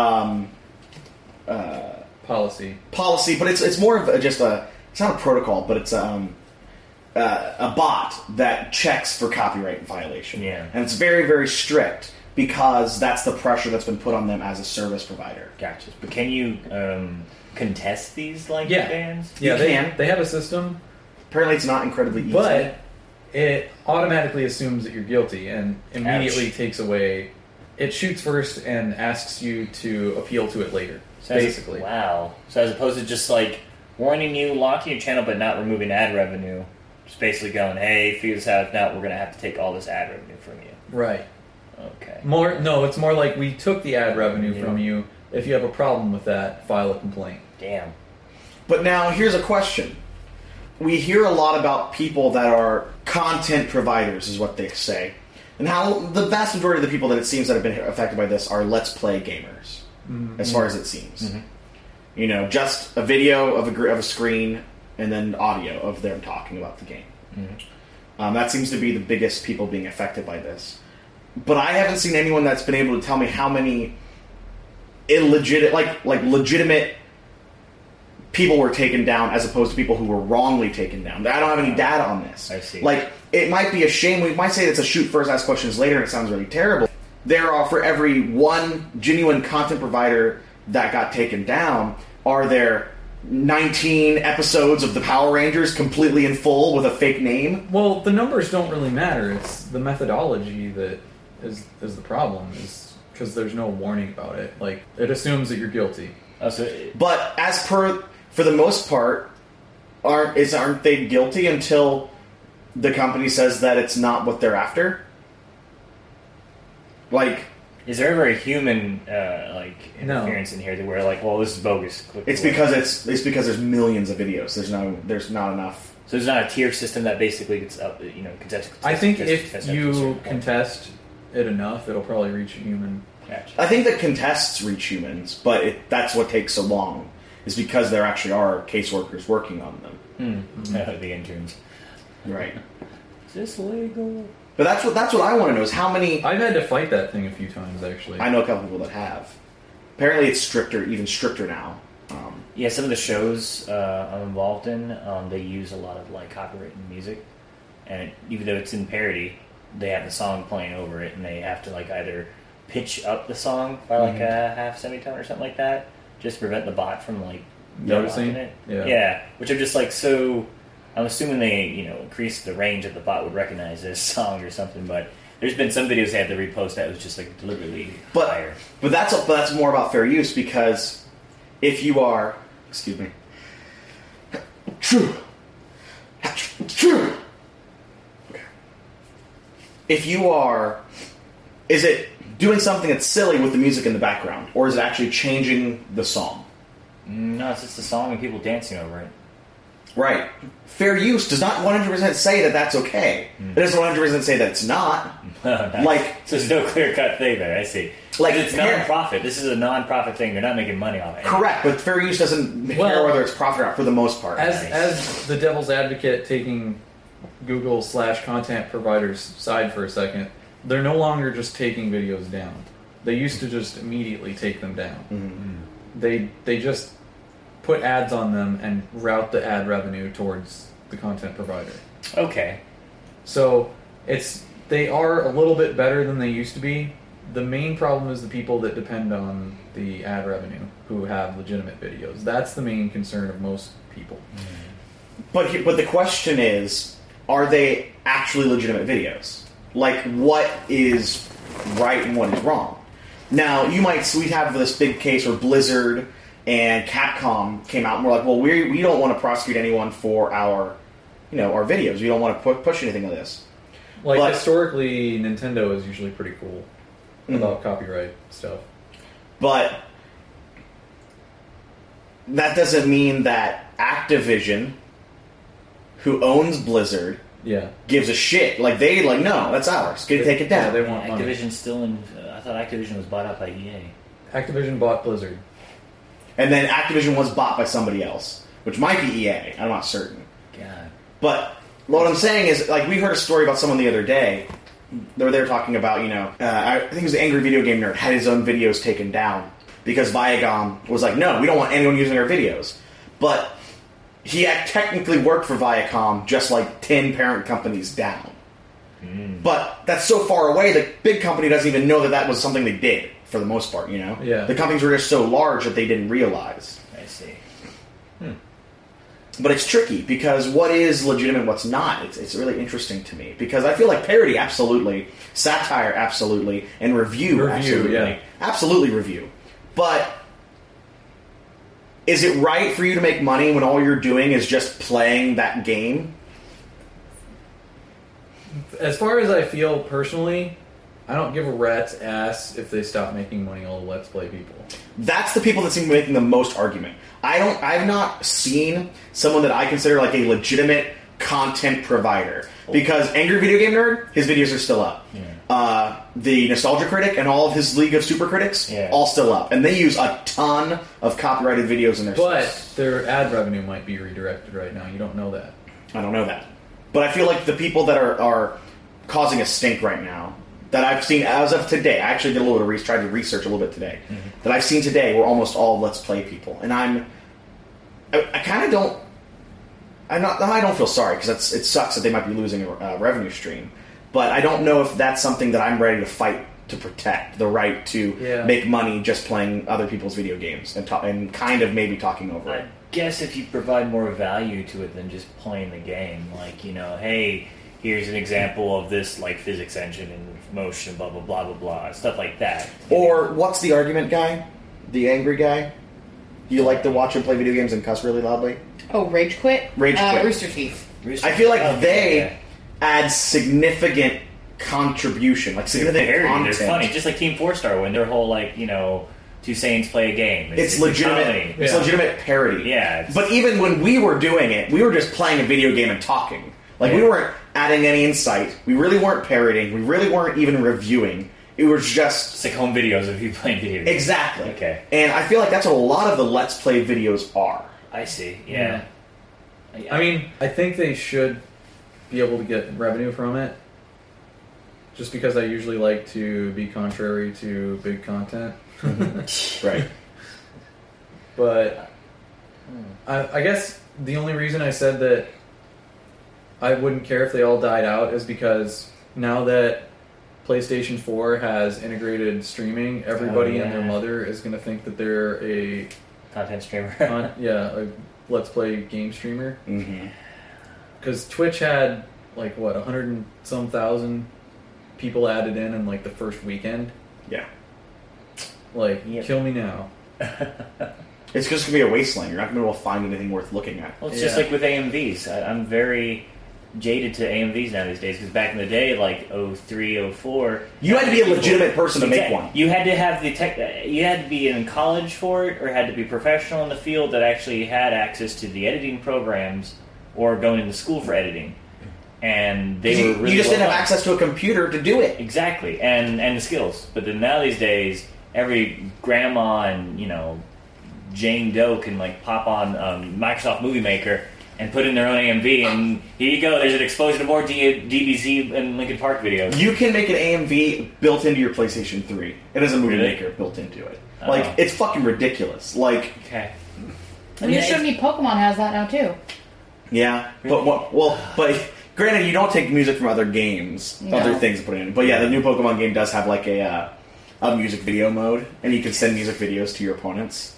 policy, but it's more of just a... It's not a protocol, but it's a bot that checks for copyright violation. Yeah. And it's very, very strict because that's the pressure that's been put on them as a service provider. Gotcha. But can you contest these bans? Yeah, You can. They have a system. Apparently it's not incredibly easy. But it automatically assumes that you're guilty and immediately takes away... It shoots first and asks you to appeal to it later, basically. Wow. So as opposed to just warning you, locking your channel, but not removing ad revenue, just basically going, hey, figure this out. If not, we're going to have to take all this ad revenue from you. Right. Okay. It's more like we took the ad revenue from you. If you have a problem with that, file a complaint. Damn. But now, here's a question. We hear a lot about people that are content providers, is what they say. And how the vast majority of the people that it seems that have been affected by this are Let's Play gamers, as far as it seems. Mm-hmm. Just a video of a screen and then audio of them talking about the game. Mm-hmm. That seems to be the biggest people being affected by this. But I haven't seen anyone that's been able to tell me how many legitimate people were taken down as opposed to people who were wrongly taken down. I don't have any data on this. I see. It might be a shame. We might say it's a shoot first, ask questions later, and it sounds really terrible. There are, for every one genuine content provider that got taken down, are there 19 episodes of the Power Rangers completely in full with a fake name? Well, the numbers don't really matter. It's the methodology that is the problem, is because there's no warning about it. It assumes that you're guilty. But for the most part, aren't they guilty until the company says that it's not what they're after? Is there ever a human interference in here that where well, this is bogus? It's because there's millions of videos. There's not enough. So there's not a tier system that basically gets up, contest. I think if you contest it enough, it'll probably reach a human. Gotcha. I think that contests reach humans, but that's what takes so long. Is because there actually are caseworkers working on them. The interns. Right. Is this legal? But that's what I want to know is how many... I've had to fight that thing a few times, actually. I know a couple people that have. Apparently it's even stricter now. Yeah, some of the shows I'm involved in, they use a lot of copyrighted music. And even though it's in parody, they have the song playing over it, and they have to either pitch up the song by a half semitone or something like that, just to prevent the bot from noticing it. Yeah, which I'm just so I'm assuming they increase the range that the bot would recognize this song or something. But there's been some videos they had to repost that was just deliberately higher. But that's more about fair use, because if you are, excuse me, true. Okay. If you are, is it doing something that's silly with the music in the background, or is it actually changing the song? No, it's just the song and people dancing over it. Right. Fair use does not 100% say that that's okay. It doesn't 100% say that it's not. Nice. So there's no clear-cut thing there, I see. It's non-profit. This is a non-profit thing. They're not making money off it. Correct, but fair use doesn't care whether it's profit or not for the most part. As the devil's advocate, taking Google/content providers' side for a second, they're no longer just taking videos down. They used to just immediately take them down. Mm-hmm. They just put ads on them and route the ad revenue towards the content provider. Okay. So they are a little bit better than they used to be. The main problem is the people that depend on the ad revenue who have legitimate videos. That's the main concern of most people. But the question is, are they actually legitimate videos? What is right and what is wrong? Now, we have this big case where Blizzard and Capcom came out and were like, well, we don't want to prosecute anyone for our videos. We don't want to push anything of this. Historically, Nintendo is usually pretty cool about copyright stuff. But that doesn't mean that Activision who owns Blizzard, Yeah. gives a shit. Like, no, that's ours. Take it Yeah, down. they want money. Activision's still in. I thought Activision was bought out by EA. Activision bought Blizzard. And then Activision was bought by somebody else, which might be EA. I'm not certain. God. But what I'm saying is, like, we heard a story about someone the other day. They were talking about, I think it was the Angry Video Game Nerd had his own videos taken down because Viacom was like, no, we don't want anyone using our videos. But he technically worked for Viacom, just like 10 parent companies down. But that's so far away that big company doesn't even know that was something they did, for the most part, Yeah. The companies were just so large that they didn't realize. I see. But it's tricky, because what is legitimate, what's not? It's really interesting to me. Because I feel like parody, absolutely. Satire, absolutely. And review, absolutely. yeah. Absolutely review. But is it right for you to make money when all you're doing is just playing that game? As far as I feel personally, I don't give a rat's ass if they stop making money, all the Let's Play people. That's the people that seem to be making the most argument. I've not seen someone that I consider like a legitimate content provider. Because Angry Video Game Nerd, his videos are still up. The Nostalgia Critic and all of his League of Super Critics, all still up. And they use a ton of copyrighted videos in their But their ad revenue might be redirected right now. You don't know that. I don't know that. But I feel like the people that are causing a stink right now, that I've seen as of today, I actually did a little bit of tried to research a little bit today, that I've seen today were almost all Let's Play people. And I kind of don't... I don't feel sorry, because it sucks that they might be losing a revenue stream. But I don't know if that's something that I'm ready to fight to protect, the right to make money just playing other people's video games and kind of maybe talking over it. I guess if you provide more value to it than just playing the game, like, hey, here's an example of this, like, physics engine and motion, blah, blah, blah, blah, blah, stuff like that. Or, what's the argument guy? The angry guy? Do you like to watch him play video games and cuss really loudly? Oh, Rage Quit? Rage Quit. Rooster Teeth. I feel like they add significant contribution, like significant content. They're funny, just like Team 4-Star, when their whole, like, two Saiyans play a game. It's legitimate. Comedy. It's legitimate parody. Yeah. But even when we were doing it, we were just playing a video game and talking. Like, we weren't adding any insight. We really weren't parodying. We really weren't even reviewing. It was just... It's like home videos of you playing video games. Exactly. Okay. And I feel like that's what a lot of the Let's Play videos are. I see, yeah. I mean, I think they should be able to get revenue from it. Just because I usually like to be contrary to big content. Right. But I guess the only reason I said that I wouldn't care if they all died out is because now that PlayStation 4 has integrated streaming, everybody and their mother is going to think that they're a content streamer. a Let's Play game streamer. Mm-hmm. Because Twitch had, like, 100 and some thousand people added in like the first weekend. Yeah. Like, kill me now. It's just going to be a wasteland. You're not going to be able to find anything worth looking at. Well, it's just like with AMVs. I'm very jaded to AMVs now these days, because back in the day, like 03, 04... You had to be a legitimate person to make one. You had to have the tech... You had to be in college for it, or had to be professional in the field that actually had access to the editing programs, or going into school for editing. And they were really you just didn't have well access to a computer to do it. Exactly, and the skills. But then now these days, every grandma and, Jane Doe can, like, pop on Microsoft Movie Maker and put in their own AMV, and here you go. There's an exposure to more DBZ and Linkin Park videos. You can make an AMV built into your PlayStation 3. It has a movie maker built into it. Like, it's fucking ridiculous. Like, okay. And you showed me Pokemon has that now too. Yeah, but granted, you don't take music from other games, other things to put in. But yeah, the new Pokemon game does have like a music video mode, and you can send music videos to your opponents.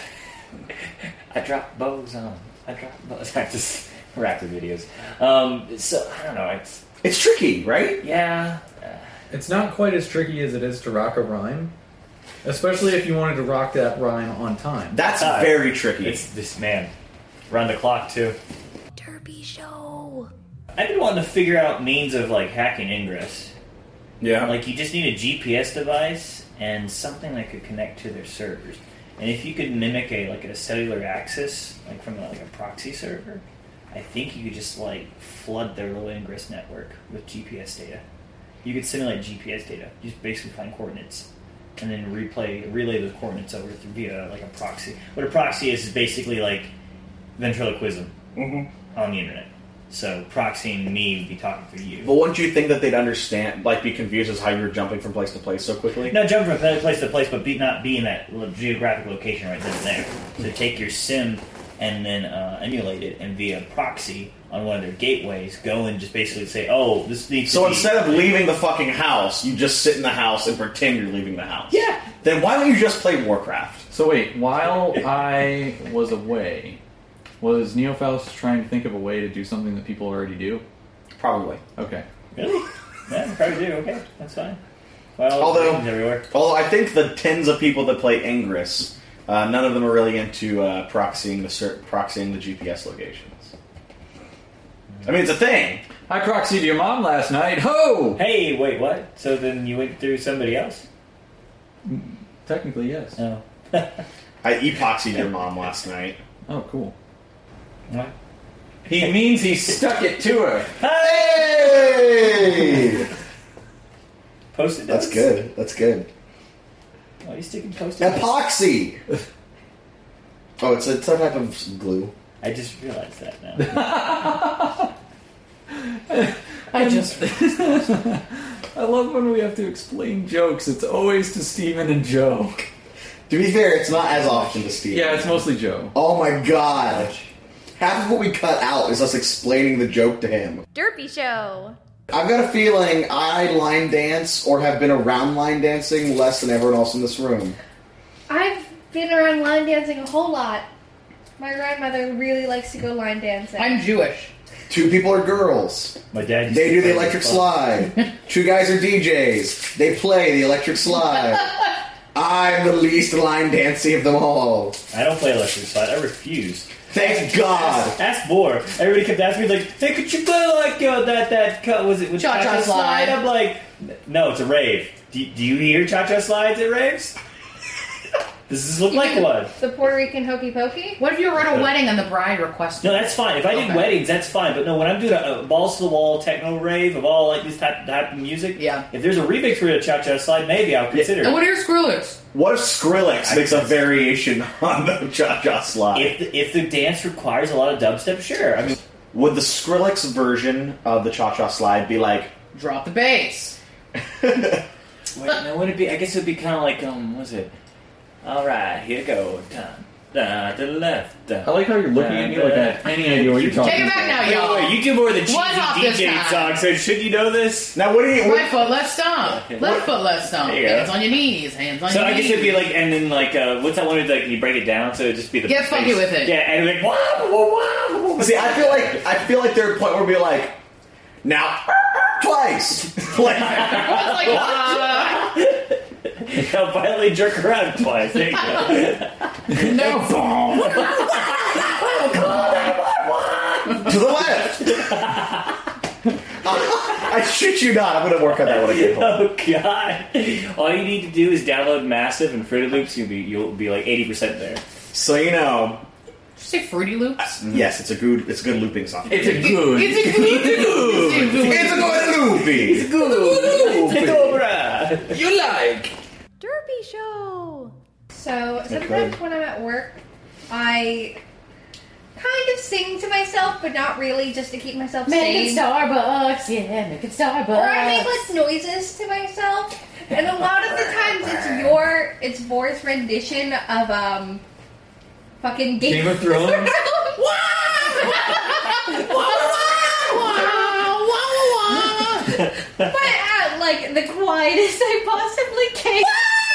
I drop bows on. I just rap the videos. So I don't know. It's tricky, right? Yeah. It's not quite as tricky as it is to rock a rhyme, especially if you wanted to rock that rhyme on time. That's very tricky. It's this man. Run the clock too. Derby Show. I've been wanting to figure out means of like hacking Ingress. Yeah. Like you just need a GPS device and something that could connect to their servers. And if you could mimic a cellular access, like from a proxy server, I think you could just like flood their little Ingress network with GPS data. You could simulate GPS data. You just basically find coordinates and then relay those coordinates over via like a proxy. What a proxy is basically like ventriloquism on the internet. So proxying me would be talking through you. But wouldn't you think that they'd understand, like, be confused as how you're jumping from place to place so quickly? Not jumping from place to place, but not be in that geographic location right then and there. So take your sim and then emulate it, and via proxy on one of their gateways, go and just basically say, "Oh, this needs." So instead of leaving the fucking house, you just sit in the house and pretend you're leaving the house. Yeah. Then why don't you just play Warcraft? So wait, while I was away, was Neofaust trying to think of a way to do something that people already do? Probably. Okay. Really? Yeah, probably do. Okay, that's fine. Well, although I think the tens of people that play Ingress, none of them are really into proxying the GPS locations. I mean, it's a thing. I proxied your mom last night. Ho! Hey, wait, what? So then you went through somebody else? Technically, yes. Oh. I epoxied your mom last night. Oh, cool. What? He means he stuck it to her. Hey! Post-it That's notes? good. That's good. Why are you sticking post-it notes? Epoxy! Oh, it's a type of glue. I just realized that now. I just... I love when we have to explain jokes. It's always to Steven and Joe. To be fair, it's not as often to Steve. Yeah, it's mostly Joe. Oh my god. Half of what we cut out is us explaining the joke to him. Derpy Show. I've got a feeling I line dance or have been around line dancing less than everyone else in this room. I've been around line dancing a whole lot. My grandmother really likes to go line dancing. I'm Jewish. 2 people are girls. My dad used They to do the play electric this slide. 2 guys are DJs. They play the electric slide. I'm the least line dancing of them all. I don't play electric slide. I refuse. Thank God. Ask more. Everybody kept asking me, like, hey, could you play, like, was it with Cha-cha slide? I'm like, no, it's a rave. Do you hear cha-cha slides at raves? Does this look like one? The Puerto Rican hokey pokey? What if you were at a wedding and the bride requested? No, that's fine. If I did weddings, that's fine. But no, when I'm doing a balls-to-the-wall techno rave of all, like, this type of music, yeah. If there's a remix for a cha-cha slide, maybe I'll consider it. And what are your Skrillex? What if Skrillex makes a variation on the cha-cha slide? If the dance requires a lot of dubstep, sure. I mean, would the Skrillex version of the cha-cha slide be like... Drop the bass. wait, no, would it be? I guess it would be kind of like, what was it? All right, here go. To the left. I like how you're looking at me like I have any idea what you're talking Take it about. back now, y'all. Wait, you do more than cheesy One off this DJ time. songs, so should you know this? Now, what do you... Right foot, left stomp. Left foot, left stomp. There you go. Hands on your knees. Hands on So your I knees. guess it'd be like, and then like, what's that one where like you break it down so it'd just be the Get funky bass. with it. Yeah, and like wow. See, I feel like there's a point where we'll be like, now, twice. Like, I'll finally jerk around twice. There you go. No. to the left. I shit you not. I'm going to work on that when I get home. Oh god! All you need to do is download Massive and Fruity Loops. You'll be like 80% there. So you know, Did you say Fruity Loops? yes, it's a good looping song. It's a good. It's a good. It's a good loopy. Cobra. You like. Derpy Show. So sometimes when I'm at work, I kind of sing to myself, but not really, just to keep myself sane. Starbucks. Yeah, make it Starbucks. Or I make like noises to myself, and a lot of the times it's Vor's rendition of fucking Game of Thrones? But at like the quietest I possibly can.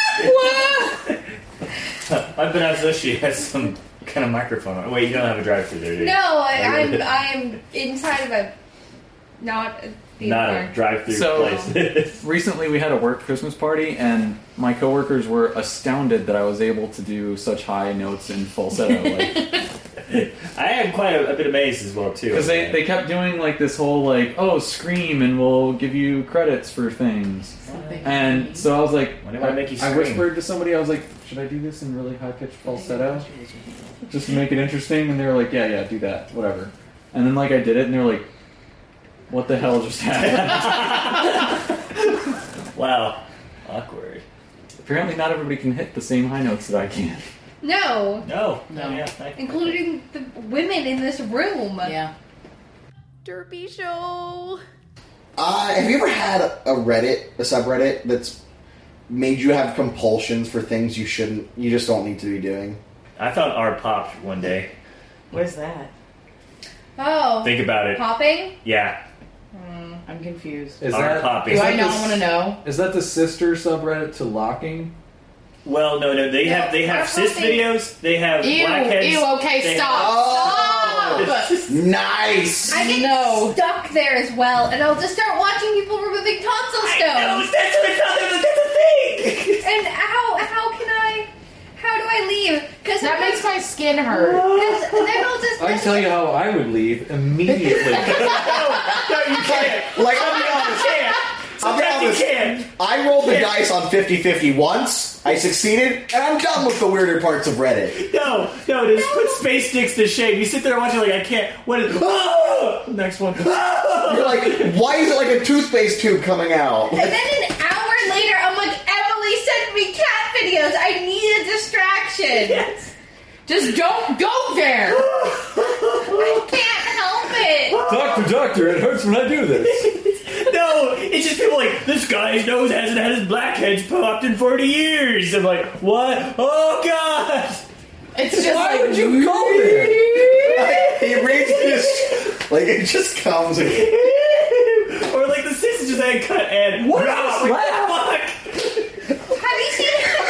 My Benazoshi has some kind of microphone. Wait, you don't have a drive-through there, do you? No, I'm inside of a not a theme Not park. a drive-through So- place. Recently, we had a work Christmas party, and my coworkers were astounded that I was able to do such high notes in falsetto. I am quite a bit amazed as well too. Because they kept doing like this whole like, oh, scream and we'll give you credits for things. And so I was like, Why do I make you I scream? whispered to somebody, I was like, should I do this in really high pitched falsetto? Just to make it interesting? And they were like, yeah, do that, whatever. And then like I did it, and they're like, "What the hell just happened?" Wow. Awkward. Apparently, not everybody can hit the same high notes that I can. No, No. No. Yeah, including the women in this room. Yeah. Derpy Show. Have you ever had a subreddit that's made you have compulsions for things you just don't need to be doing? I found R popped one day. What is that? Oh, Think about it. popping? Yeah. I'm confused. Is R that popping. Do is I that not the- want to know? Is that the sister subreddit to locking? Well, no. They No, have R cis popping. videos. They have Ew, blackheads. ew, okay, they stop. Stop! Nice! I get No. stuck there as well, and I'll just start watching people removing tonsil I know, stones. that's what I thought. That's a thing. And how do I leave? Because That makes my skin hurt. then I'll just. I can tell you how I would leave immediately. No, you can't. Like, I'll be honest. I'll be Sometimes honest. you can. I rolled the dice on 50-50 once, I succeeded, and I'm done with the weirder parts of Reddit. No, just put space sticks to shame. You sit there watching like I can't. What is? Oh! Next one. Oh! You're like, why is it like a toothpaste tube coming out? And then an hour later, I'm like, Emily sent me cat videos. I need a distraction. Yes. Just don't go there. I can't help it. Doctor, it hurts when I do this. No, it's just people like, this guy's nose hasn't had his blackheads popped in 40 years. I'm like, what? Oh, God! It's just Why like, would you go there? He reads this, like, it just comes and... Or like the sis just had cut and... What is Like, that? what the fuck? Have you seen the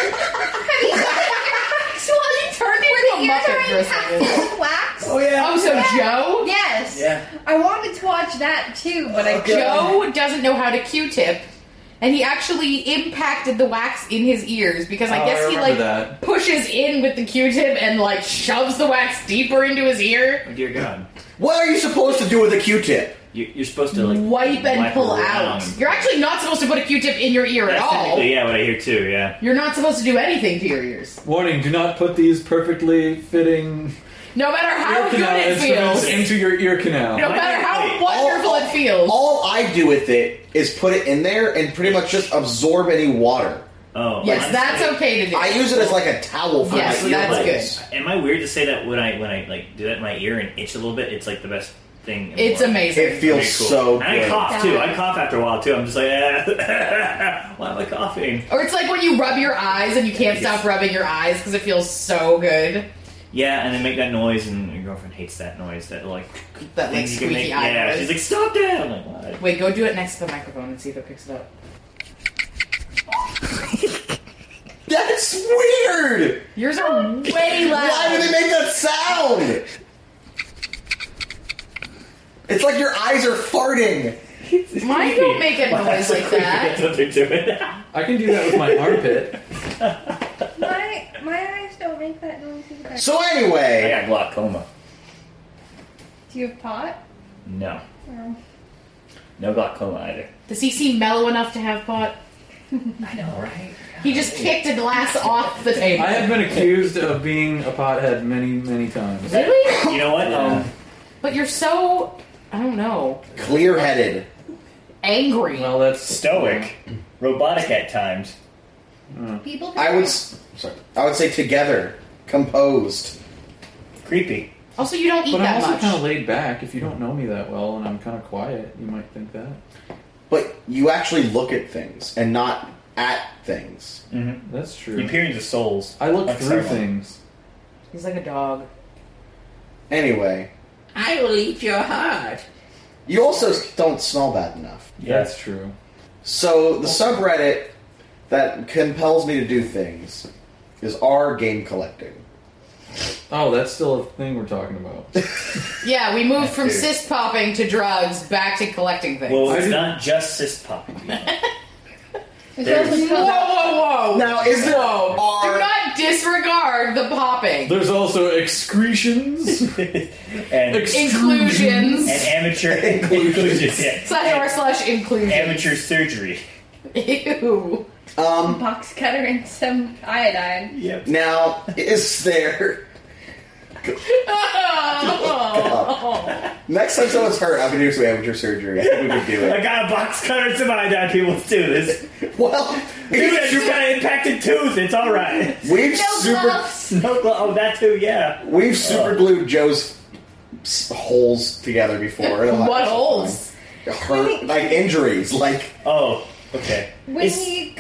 wax one? turned Where into the a ears Muppet are for a intact second. with wax? Oh, yeah. Oh, so Joe? Yes. Yeah. I wanted to watch that too, but I Joe doesn't know how to Q-tip, and he actually impacted the wax in his ears because I Oh, guess I he remember like that. pushes in with the Q-tip and like shoves the wax deeper into his ear. Oh, dear God. What are you supposed to do with a Q-tip? You're supposed to like... Wipe and pull around. out. You're actually not supposed to put a Q-tip in your ear at That's all. technically, yeah, what I hear too, yeah. You're not supposed to do anything to your ears. Warning: do not put these perfectly fitting No matter how ear good canal it instruments feels. into your ear canal. No matter how wonderful it feels. All I do with it is put it in there and pretty much just absorb any water. Oh. Yes, honestly, that's okay to do. I use it as like a towel for Yes, my that's earbuds. good. Am I weird to say that when I like do that in my ear and itch a little bit, it's like the best thing in the It's world? amazing. It feels Okay, cool. so And I good. cough too. I cough after a while too. I'm just like, why am I coughing? Or it's like when you rub your eyes and you can't stop rubbing your eyes because it feels so good. Yeah, and they make that noise, and your girlfriend hates that noise. That like That like things you can squeaky make. eye Yeah, noise. she's like, stop that. I'm like, what? Wait, go do it next to the microphone and see if it picks it up. That's weird! Yours are way loud. Why do they make that sound? It's like your eyes are farting. Mine don't make a noise like That's that. what they're doing. I can do that with my armpit. my eyes don't make that noise either. So I anyway, got glaucoma. Do you have pot? No, Oh. no glaucoma either. Does he seem mellow enough to have pot? I know, right? He just kicked a glass off the table. I have been accused of being a pothead many, many times. Really? You know what? But you're so, I don't know, clear-headed. angry. Well, that's Stoic, robotic at times. People. I would say together, composed. Creepy. Also, you don't eat But I'm that also much. kind of laid back. If you don't know me that well and I'm kind of quiet, you might think that. But you actually look at things and not at things. That's true. You peer into souls. I look Like through Sauron. things. He's like a dog. Anyway, I will eat your heart. you also don't smell bad enough. That's true. So the subreddit that compels me to do things is our game collecting. Oh, that's still a thing we're talking about. Yeah, we moved from Dude. cyst popping to drugs back to collecting things. Well, I it's didn't- not just cyst popping. There's Whoa, whoa, whoa! Now, is there Whoa! are Do not disregard the popping. There's also excretions. and Inclusions. and amateur inclusions. Yeah. //inclusions. Amateur surgery. Ew. box cutter and some iodine. Yep. now is there? Next time someone's hurt, I'm going to do some amateur surgery. I think we could do I it. got a box cutter to my dad. People, let's do this. Well, Dude, you got an impacted tooth. It's all right. we've No gloves. No glove. Oh, that too. Yeah. We've super glued Joe's holes together before. What holes? Hurt, like injuries, like Oh, okay. When he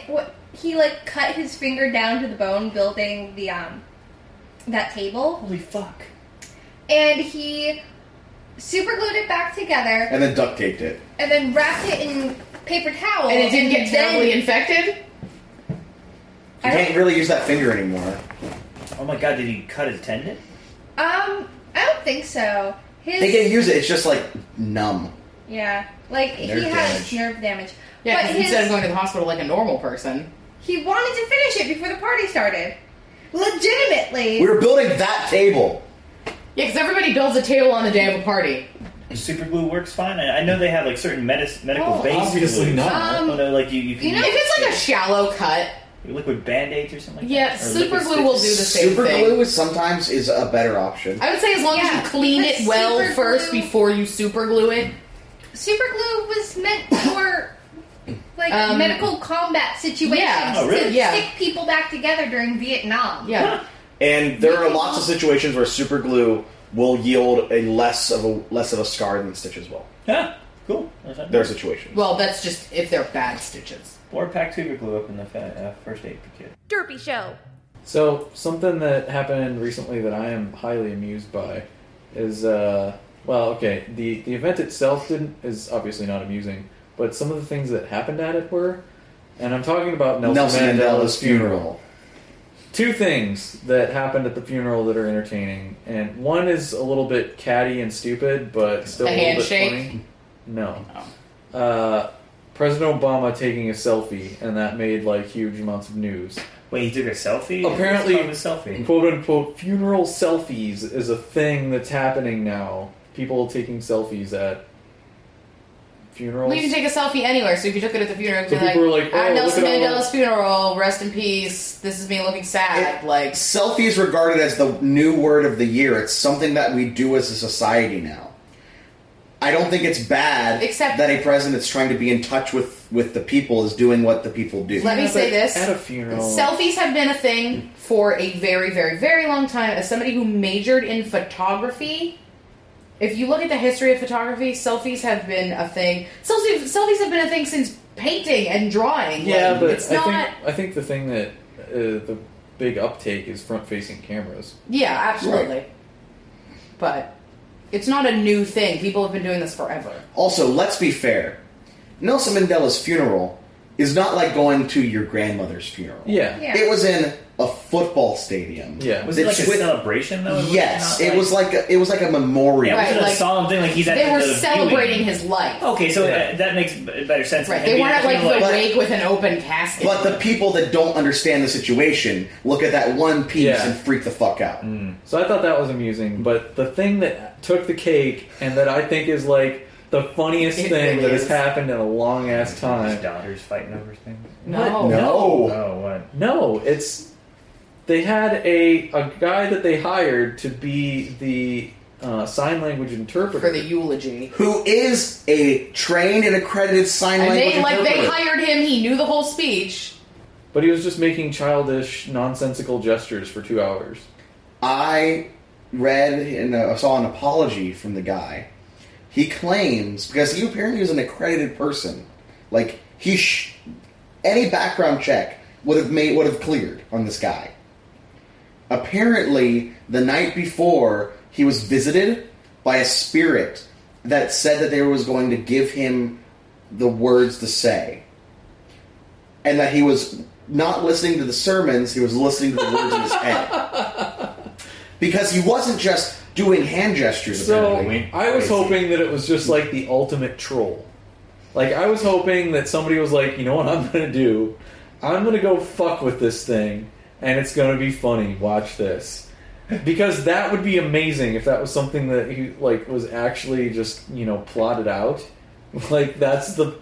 cut his finger down to the bone building the that table, Holy fuck. and he super glued it back together, and then duct taped it. and then wrapped it in paper towel, And it didn't get terribly then- infected? You can't really use that finger anymore. Oh my god, did he cut his tendon? I don't think so. They can use it. It's just like numb. Yeah, like Nerve he has damage. nerve damage. Yeah, but because instead of going to the hospital like a normal person. he wanted to finish it before the party started. Legitimately. We were building that table. Yeah, because everybody builds a table on the day of a party. Super glue works fine. I know they have like certain medical base obviously glues. not. Oh no, like you can you know- use If it's like a shallow cut, liquid band-aids or something like yeah, that. Or super liquid glue will do sticks. the same Super thing. glue sometimes is a better option. I would say as long as Yeah, you clean because it well super first glue- before you super glue it. Super glue was meant for like Um, medical combat situations yeah. Oh, really? to Yeah. stick people back together during Vietnam. Yeah. And there are lots of situations where super glue will yield a less of a scar than stitches will. Yeah, cool. There are situations. Well, that's just if they're bad stitches. Or pack super glue up in the first aid kit. Derpy Show. So, something that happened recently that I am highly amused by is, the event itself is obviously not amusing, but some of the things that happened at it were, and I'm talking about Nelson Mandela's funeral. Two things that happened at the funeral that are entertaining, and one is a little bit catty and stupid, but still A a little handshake? bit funny. No. President Obama taking a selfie, and that made like huge amounts of news. Wait, he took a selfie? Apparently, What's wrong with a selfie. quote unquote funeral selfies is a thing that's happening now. People taking selfies at funerals. Well, you can take a selfie anywhere, so if you took it at the funeral, you So could be people like, are like, oh, at Nelson look at all Mandela's funeral, rest in peace, this is me looking sad. Like, Selfie is regarded as the new word of the year. It's something that we do as a society now. I don't think it's bad Except- that a president that's trying to be in touch with the people is doing what the people do. let me say this. At a funeral. Selfies have been a thing for a very, very, very long time. As somebody who majored in photography, if you look at the history of photography, selfies have been a thing. Selfies have been a thing since painting and drawing. Yeah, Like, but it's not. I think the thing that the big uptake is front-facing cameras. Yeah, absolutely. But it's not a new thing. People have been doing this forever. Also, let's be fair. Nelson Mandela's funeral is not like going to your grandmother's funeral. Yeah. Yeah. It was in a football stadium. Yeah. Was it like a It's with- celebration though? Yes, Not it was like a memorial. Yeah, Right, it was like, a solemn thing. Like he's at They were the celebrating viewing. his life. Okay, so Yeah. that makes better sense. Right. than They being weren't at like funeral, the But- wake with an open casket. But the people that don't understand the situation look at that one piece Yeah. and freak the fuck out. So I thought that was amusing, but the thing that took the cake and that I think is like the funniest It thing really that has is. happened in a long ass His time. daughters fighting over things. no. No. Oh, what? No, it's they had a guy that they hired to be the sign language interpreter For the eulogy. Who is a trained and accredited sign And language they interpreter. hired him, he knew the whole speech. But he was just making childish, nonsensical gestures for 2 hours. I read and saw an apology from the guy. He claims, because he apparently was an accredited person, like any background check would have cleared on this guy. Apparently, the night before, he was visited by a spirit that said that they was going to give him the words to say. And that he was not listening to the sermons, he was listening to the words in his head. Because he wasn't just doing hand gestures, So apparently. I was hoping that it was just like the ultimate troll. Like I was hoping that somebody was like, you know what I'm going to do? I'm going to go fuck with this thing, and it's going to be funny. Watch this. Because that would be amazing if that was something that he like was actually just plotted out. Like that's the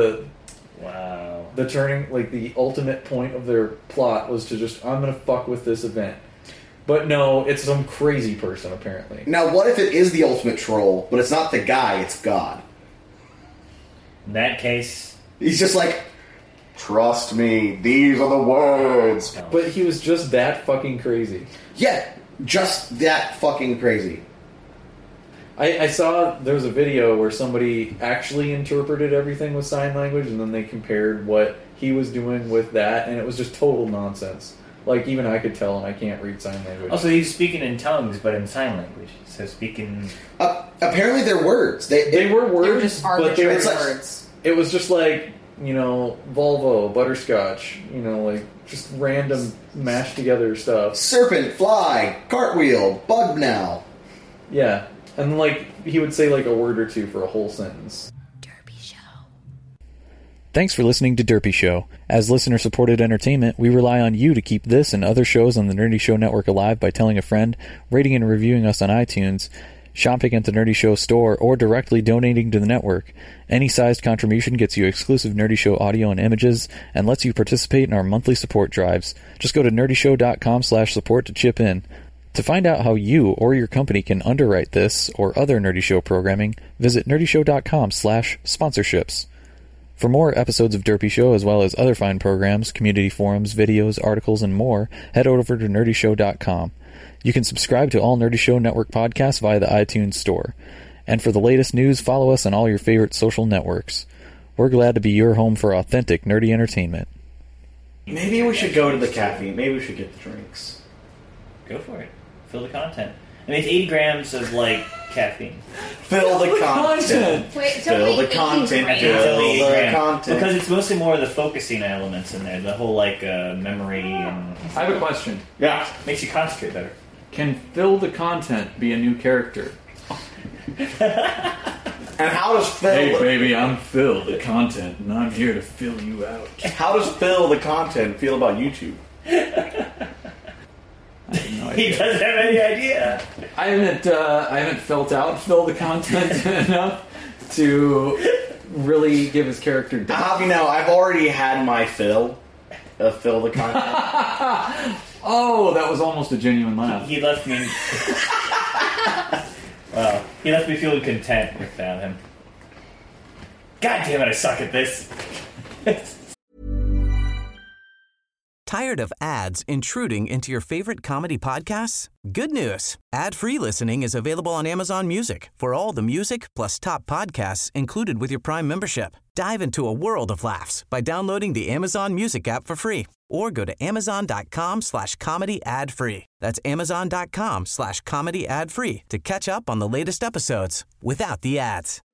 Wow. turning, like the ultimate point of their plot was to just I'm going to fuck with this event. But no, it's some crazy person, apparently. Now, what if it is the ultimate troll, but it's not the guy, it's God? In that case, he's just like, trust me, these are the words. But he was just that fucking crazy. Yeah, just that fucking crazy. I saw there was a video where somebody actually interpreted everything with sign language, and then they compared what he was doing with that, and it was just total nonsense. Like, even I could tell, and I can't read sign language. Also, he's speaking in tongues, but in sign language. So speaking... apparently they're words. They were words, They were just arbitrary words. It was just like, you know, Volvo, butterscotch, you know, like, just random mashed together stuff. Serpent, fly, cartwheel, bug now. Yeah. And, like, he would say, like, a word or two for a whole sentence. Thanks for listening to Derpy Show. As listener-supported entertainment, we rely on you to keep this and other shows on the Nerdy Show Network alive by telling a friend, rating and reviewing us on iTunes, shopping at the Nerdy Show store, or directly donating to the network. Any sized contribution gets you exclusive Nerdy Show audio and images and lets you participate in our monthly support drives. Just go to nerdyshow.com/support to chip in. To find out how you or your company can underwrite this or other Nerdy Show programming, visit nerdyshow.com/sponsorships. For more episodes of Derpy Show, as well as other fine programs, community forums, videos, articles, and more, head over to nerdyshow.com. You can subscribe to all Nerdy Show Network podcasts via the iTunes Store. And for the latest news, follow us on all your favorite social networks. We're glad to be your home for authentic nerdy entertainment. Maybe we should go to the cafe. Maybe we should get the drinks. Go for it. Fill the content. I mean, it's 80 grams of, like, caffeine. Fill the content. Wait, it's Fill only the content. 80 Fill grams. Fill the content. Because it's mostly more of the focusing elements in there. The whole, like, memory and... I have a question. Yeah. Makes you concentrate better. Can fill the content be a new character? And how does Phil... Hey, baby, I'm Phil, the content, and I'm here to fill you out. How does Phil, the content, feel about YouTube? He doesn't have any idea. I haven't felt out Phil the content enough to really give his character depth. How do you know? I've already had my fill of Phil the content. Oh, that was almost a genuine laugh. He left me... Wow. He left me feeling content without him. God damn it, I suck at this. Tired of ads intruding into your favorite comedy podcasts? Good news. Ad-free listening is available on Amazon Music for all the music plus top podcasts included with your Prime membership. Dive into a world of laughs by downloading the Amazon Music app for free or go to amazon.com/comedy ad-free. That's amazon.com/comedy ad-free to catch up on the latest episodes without the ads.